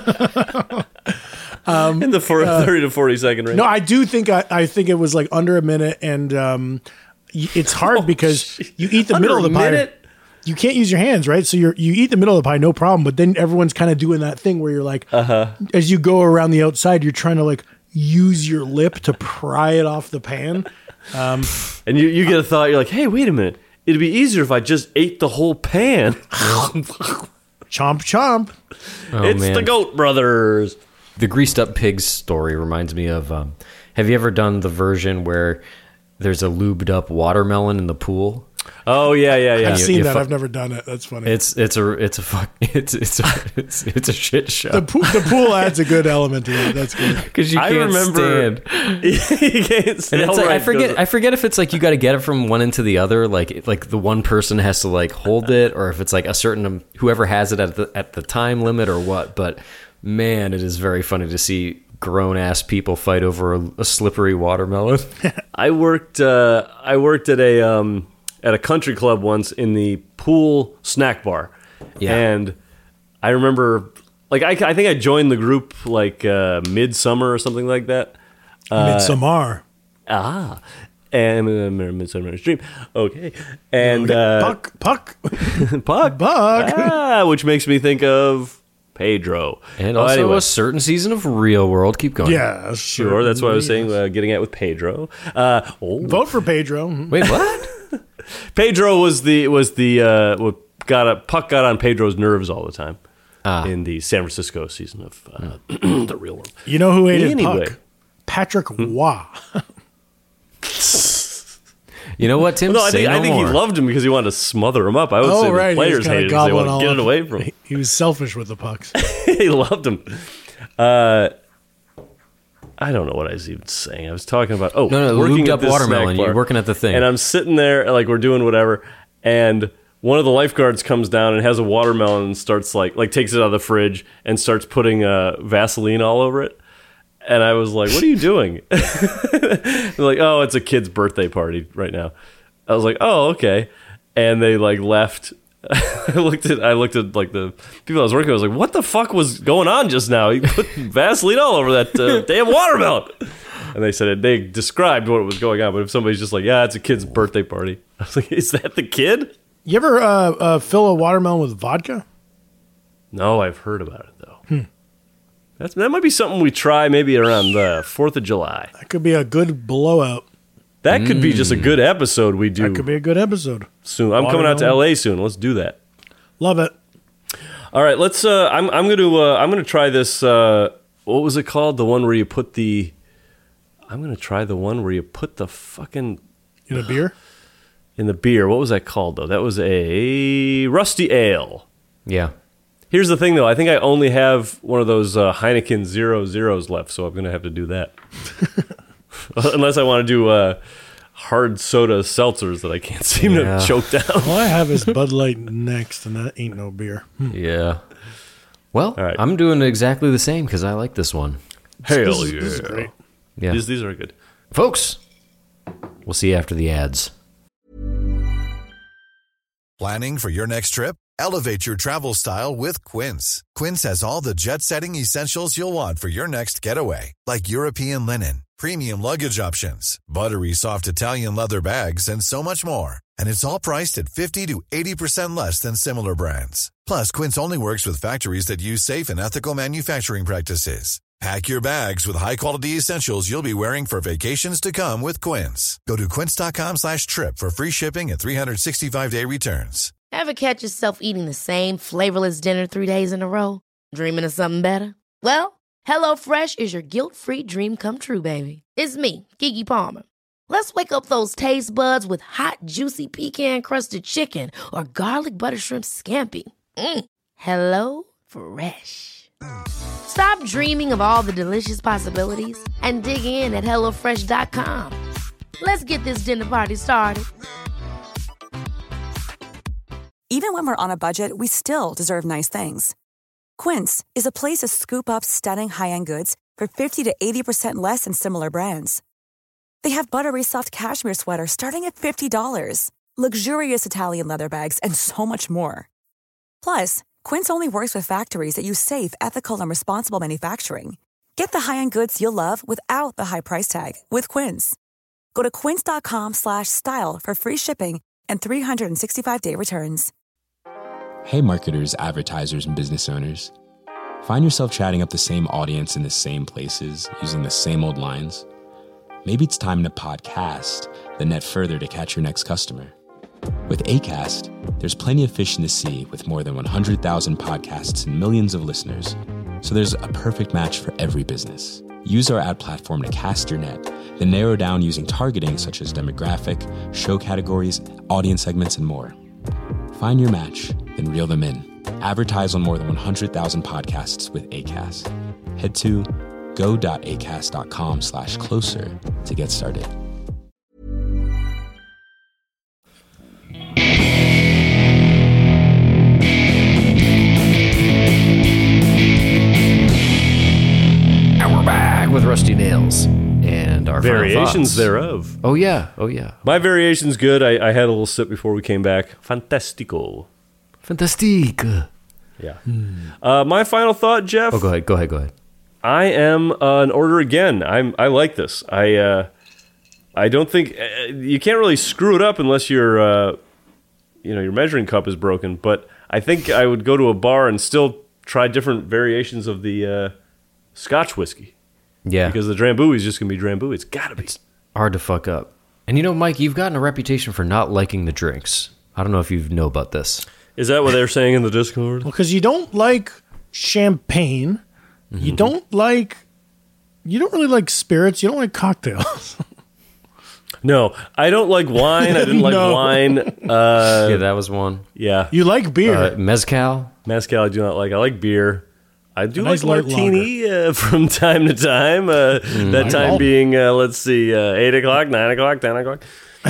In the 30 to 40 second range. No, I do think I think it was like under a minute, and it's hard because you eat the middle of the pie. You can't use your hands, right? So you eat the middle of the pie, no problem. But then everyone's kind of doing that thing where you're like, as you go around the outside, you're trying to like use your lip to pry it off the pan. And you get a thought, you're like, hey, wait a minute. It'd be easier if I just ate the whole pan. Chomp, chomp. It's the Goat Brothers. The greased up pig's story reminds me of, have you ever done the version where there's a lubed up watermelon in the pool? Oh yeah. I've seen that. I've never done it. That's funny. It's a shit show. The pool adds a good element to it. That's good because you can't stand. You can't stand. And it's like, I forget if it's like you got to get it from one end to the other. Like the one person has to like hold it, or if it's like a certain whoever has it at the time limit or what. But man, it is very funny to see grown ass people fight over a slippery watermelon. I worked at a country club once in the pool snack bar. Yeah. And I remember, like, I think I joined the group like midsummer or something like that. Midsummer. And Midsummer's Dream. Okay. And Puck. which makes me think of Pedro. And also a certain season of Real World. Keep going. Yeah, sure. That's what I was saying, getting at with Pedro. Vote for Pedro. Wait, what? Pedro was Puck got on Pedro's nerves all the time in the San Francisco season of The Real World. You know who hated Puck? Patrick Waugh. You know what, Tim? No, I think he loved him because he wanted to smother him up. I would say the players hated him because they wanted to get it away from him. He was selfish with the pucks. He loved him. I don't know what I was even saying. I was talking about working at this watermelon. You're working at the thing, and I'm sitting there like we're doing whatever, and one of the lifeguards comes down and has a watermelon and starts like takes it out of the fridge and starts putting Vaseline all over it. And I was like, what are you doing? They're like, oh, it's a kid's birthday party right now. I was like, oh, okay. And they like left. I looked at like the people I was working with. I was like, what the fuck was going on just now? He put Vaseline all over that damn watermelon. And they described what was going on. But if somebody's just like, yeah, it's a kid's birthday party. I was like, is that the kid? You ever fill a watermelon with vodka? No, I've heard about it though. That might be something we try maybe around the 4th of July. That could be a good blowout. That could be just a good episode we do. That could be a good episode. Soon. I'm coming out to LA soon. Let's do that. Love it. All right, let's I'm going to try this what was it called? The one where you put the I'm going to try the one where you put the fucking in a beer? In the beer. What was that called though? That was a rusty ale. Yeah. Here's the thing, though. I think I only have one of those Heineken 0.0s left, so I'm going to have to do that. Unless I want to do hard soda seltzers that I can't seem to choke down. All I have is Bud Light next, and that ain't no beer. Yeah. Well, right. I'm doing exactly the same because I like this one. Hell yeah. This is great. Yeah. These are good. Folks, we'll see you after the ads. Planning for your next trip? Elevate your travel style with Quince. Quince has all the jet-setting essentials you'll want for your next getaway, like European linen, premium luggage options, buttery soft Italian leather bags, and so much more. And it's all priced at 50 to 80% less than similar brands. Plus, Quince only works with factories that use safe and ethical manufacturing practices. Pack your bags with high-quality essentials you'll be wearing for vacations to come with Quince. Go to quince.com/trip for free shipping and 365-day returns. Ever catch yourself eating the same flavorless dinner 3 days in a row? Dreaming of something better? Well, HelloFresh is your guilt-free dream come true, baby. It's me, Keke Palmer. Let's wake up those taste buds with hot, juicy pecan-crusted chicken or garlic butter shrimp scampi. Hello Fresh. Stop dreaming of all the delicious possibilities and dig in at HelloFresh.com. Let's get this dinner party started. Even when we're on a budget, we still deserve nice things. Quince is a place to scoop up stunning high-end goods for 50 to 80% less than similar brands. They have buttery soft cashmere sweaters starting at $50, luxurious Italian leather bags, and so much more. Plus, Quince only works with factories that use safe, ethical, and responsible manufacturing. Get the high-end goods you'll love without the high price tag with Quince. Go to quince.com/style for free shipping and 365-day returns. Hey marketers, advertisers, and business owners. Find yourself chatting up the same audience in the same places, using the same old lines? Maybe it's time to podcast, then net further to catch your next customer. With Acast, there's plenty of fish in the sea with more than 100,000 podcasts and millions of listeners. So there's a perfect match for every business. Use our ad platform to cast your net, then narrow down using targeting such as demographic, show categories, audience segments, and more. Find your match, then reel them in. Advertise on more than 100,000 podcasts with Acast. Head to go.acast.com/closer to get started. And we're back with Rusty Nails and our variations thereof. Oh yeah. My variation's good. I had a little sip before we came back. Fantastico. Fantastique. Yeah. My final thought, Jeff. Oh, go ahead. I am an order again. I like this. I don't think you can't really screw it up unless your measuring cup is broken. But I think I would go to a bar and still try different variations of the Scotch whiskey. Yeah, because the Drambuie is just gonna be Drambuie. It's gotta be. It's hard to fuck up. And Mike, you've gotten a reputation for not liking the drinks. I don't know if you know about this. Is that what they're saying in the Discord? Well, because you don't like champagne. Mm-hmm. You don't really like spirits. You don't like cocktails. No, I don't like wine. I didn't like wine. Yeah, that was one. Yeah. You like beer. Mezcal? Mezcal I do not like. I like beer. I do like martini from time to time. That time being, 8 o'clock, 9 o'clock, 10 o'clock.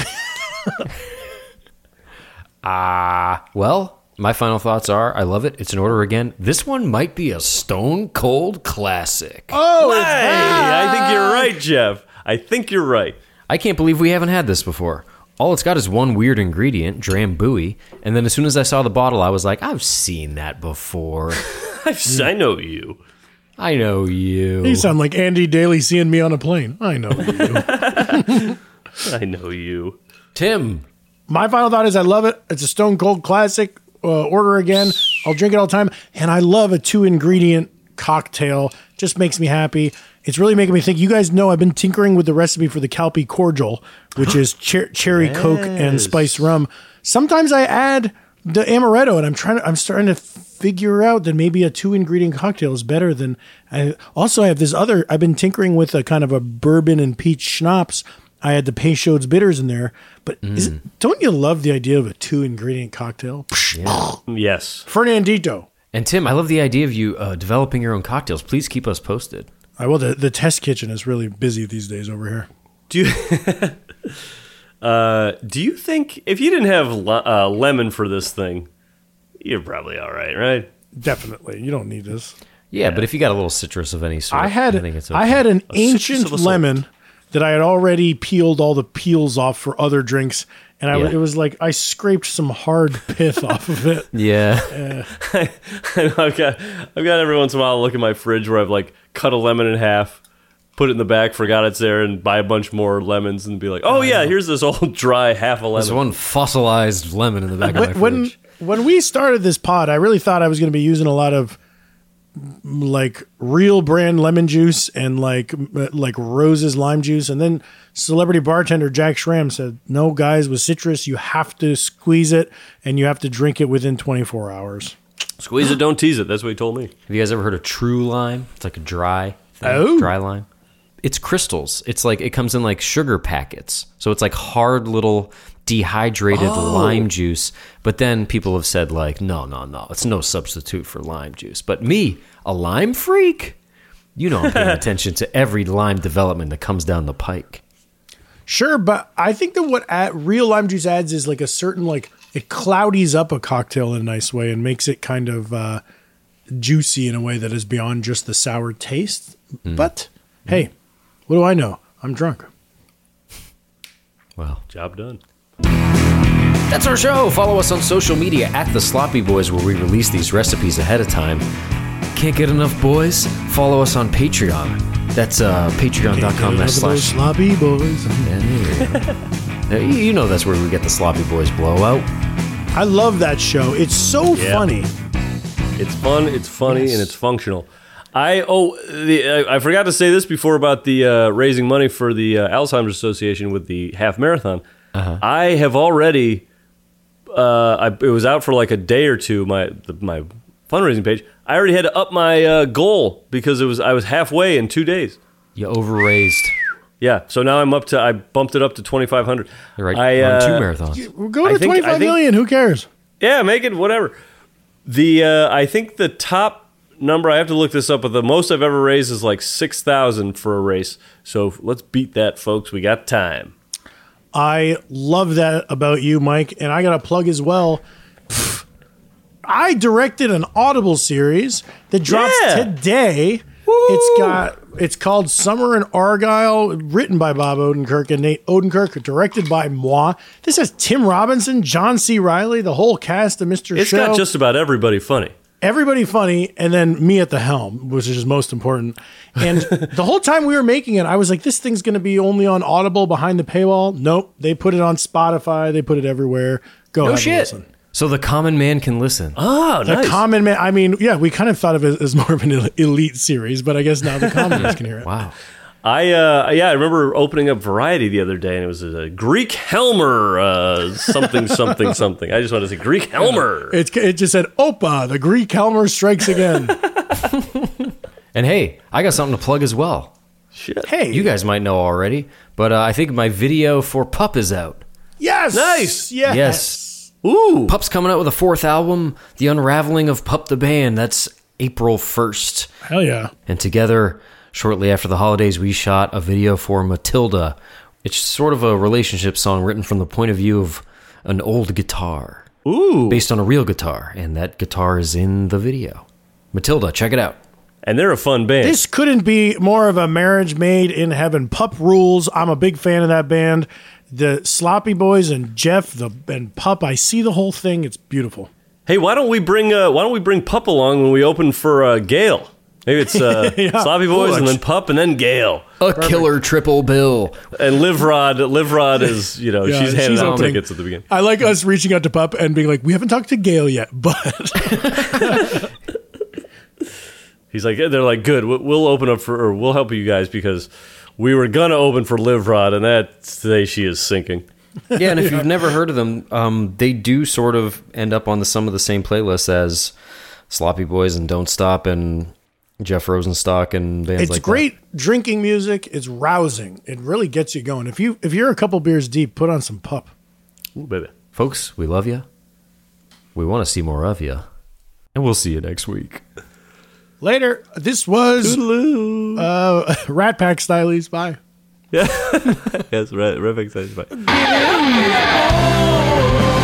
Well, my final thoughts are, I love it. It's an order again. This one might be a stone cold classic. Oh, hey, I think you're right, Jeff. I think you're right. I can't believe we haven't had this before. All it's got is one weird ingredient, Drambuie, and then as soon as I saw the bottle, I was like, I've seen that before. I know you. I know you. You sound like Andy Daly seeing me on a plane. I know you. I know you. Tim. My final thought is I love it. It's a stone cold classic. Order again. I'll drink it all the time. And I love a 2-ingredient cocktail. Just makes me happy. it's really making me think. You guys know I've been tinkering with the recipe for the Calpy cordial, which is cherry Coke and spiced rum. Sometimes I add the amaretto, and I'm starting to figure out that maybe a 2-ingredient cocktail is better than. I have this other. I've been tinkering with a kind of a bourbon and peach schnapps. I had the Peychaud's bitters in there, but don't you love the idea of a 2-ingredient cocktail? Yeah. Yes, Fernandito. And Tim, I love the idea of you developing your own cocktails. Please keep us posted. I will. The test kitchen is really busy these days over here. Do you think if you didn't have lemon for this thing, you're probably all right? Definitely. You don't need this. Yeah, but if you got a little citrus of any sort, I had an ancient lemon that I had already peeled all the peels off for other drinks, and it was like I scraped some hard pith off of it. Yeah. I've got every once in a while I look at my fridge where I've like cut a lemon in half, put it in the back, forgot it's there, and buy a bunch more lemons and be like, oh yeah, here's this old dry half a lemon. There's one fossilized lemon in the back of my fridge. When we started this pod, I really thought I was going to be using a lot of like real brand lemon juice and like Rose's lime juice, and then celebrity bartender Jack Schramm said, no guys, with citrus you have to squeeze it and you have to drink it within 24 hours. Squeeze it, don't tease it. That's what he told me. Have you guys ever heard of True Lime? It's like a dry thing, dry lime. It's crystals. It's like it comes in like sugar packets, so it's like hard little dehydrated lime juice. But then people have said like, no, it's no substitute for lime juice. But me, a lime freak, I'm paying attention to every lime development that comes down the pike. Sure, but I think that what real lime juice adds is like a certain it cloudies up a cocktail in a nice way and makes it kind of juicy in a way that is beyond just the sour taste. But hey, what do I know? I'm drunk. Well, job done. That's our show. Follow us on social media at The Sloppy Boys, where we release these recipes ahead of time. Can't get enough, boys? Follow us on Patreon. That's patreon.com/sloppy boys. You know that's where we get the Sloppy Boys blowout. I love that show. It's so funny. It's fun, it's funny, and it's functional. I forgot to say this before about the raising money for the Alzheimer's Association with the half marathon. I have already, it was out for like a day or two, my fundraising page. I already had to up my goal because I was halfway in 2 days. You over-raised. Yeah, so now I bumped it up to 2,500. Right, run 2 marathons. Go to 25 million, who cares? Yeah, make it whatever. I think the top number, I have to look this up, but the most I've ever raised is like 6,000 for a race. So let's beat that, folks. We got time. I love that about you, Mike. And I got a plug as well. I directed an Audible series that drops today. Woo! It's called Summer in Argyle, written by Bob Odenkirk and Nate Odenkirk, directed by moi. This has Tim Robinson, John C. Reilly, the whole cast of Mr. It's Show. got just about everybody funny. Everybody funny, and then me at the helm, which is most important. And the whole time we were making it, I was like, this thing's going to be only on Audible behind the paywall. Nope. They put it on Spotify. They put it everywhere. Go ahead and listen. So the common man can listen. Oh, nice. The common man. I mean, yeah, we kind of thought of it as more of an elite series, but I guess now the common man can hear it. Wow. I remember opening up Variety the other day, and it was a Greek Helmer, something. I just wanted to say Greek Helmer. It just said, Opa, the Greek Helmer strikes again. And hey, I got something to plug as well. Shit. Hey. You guys might know already, but I think my video for Pup is out. Yes. Nice. Yes. Ooh. Pup's coming out with a 4th album, The Unraveling of Pup the Band. That's April 1st. Hell yeah. And together, shortly after the holidays, we shot a video for Matilda. It's sort of a relationship song written from the point of view of an old guitar. Ooh. Based on a real guitar, and that guitar is in the video. Matilda, check it out. And they're a fun band. This couldn't be more of a marriage made in heaven. Pup rules. I'm a big fan of that band. The Sloppy Boys and Jeff and Pup. I see the whole thing. It's beautiful. Hey, why don't we bring Pup along when we open for Gale? Maybe it's Sloppy Boys and then Pup and then Gale. Perfect. Killer triple bill. And Liv Rod is, she's handing out tickets at the beginning. I like us reaching out to Pup and being like, we haven't talked to Gale yet, but... He's like, they're like, good, we'll open up or we'll help you guys because we were going to open for Liv Rod, and today she is sinking. Yeah, and if you've never heard of them, they do sort of end up on some of the same playlists as Sloppy Boys and Don't Stop and Jeff Rosenstock and bands like that. It's great drinking music. It's rousing. It really gets you going. If you're a couple beers deep, put on some Pup. Ooh, baby. Folks, we love you. We want to see more of you. And we'll see you next week. Later. This was Rat Pack Stylies. Bye. Yeah. Yes, Rat Pack Stylies. Bye.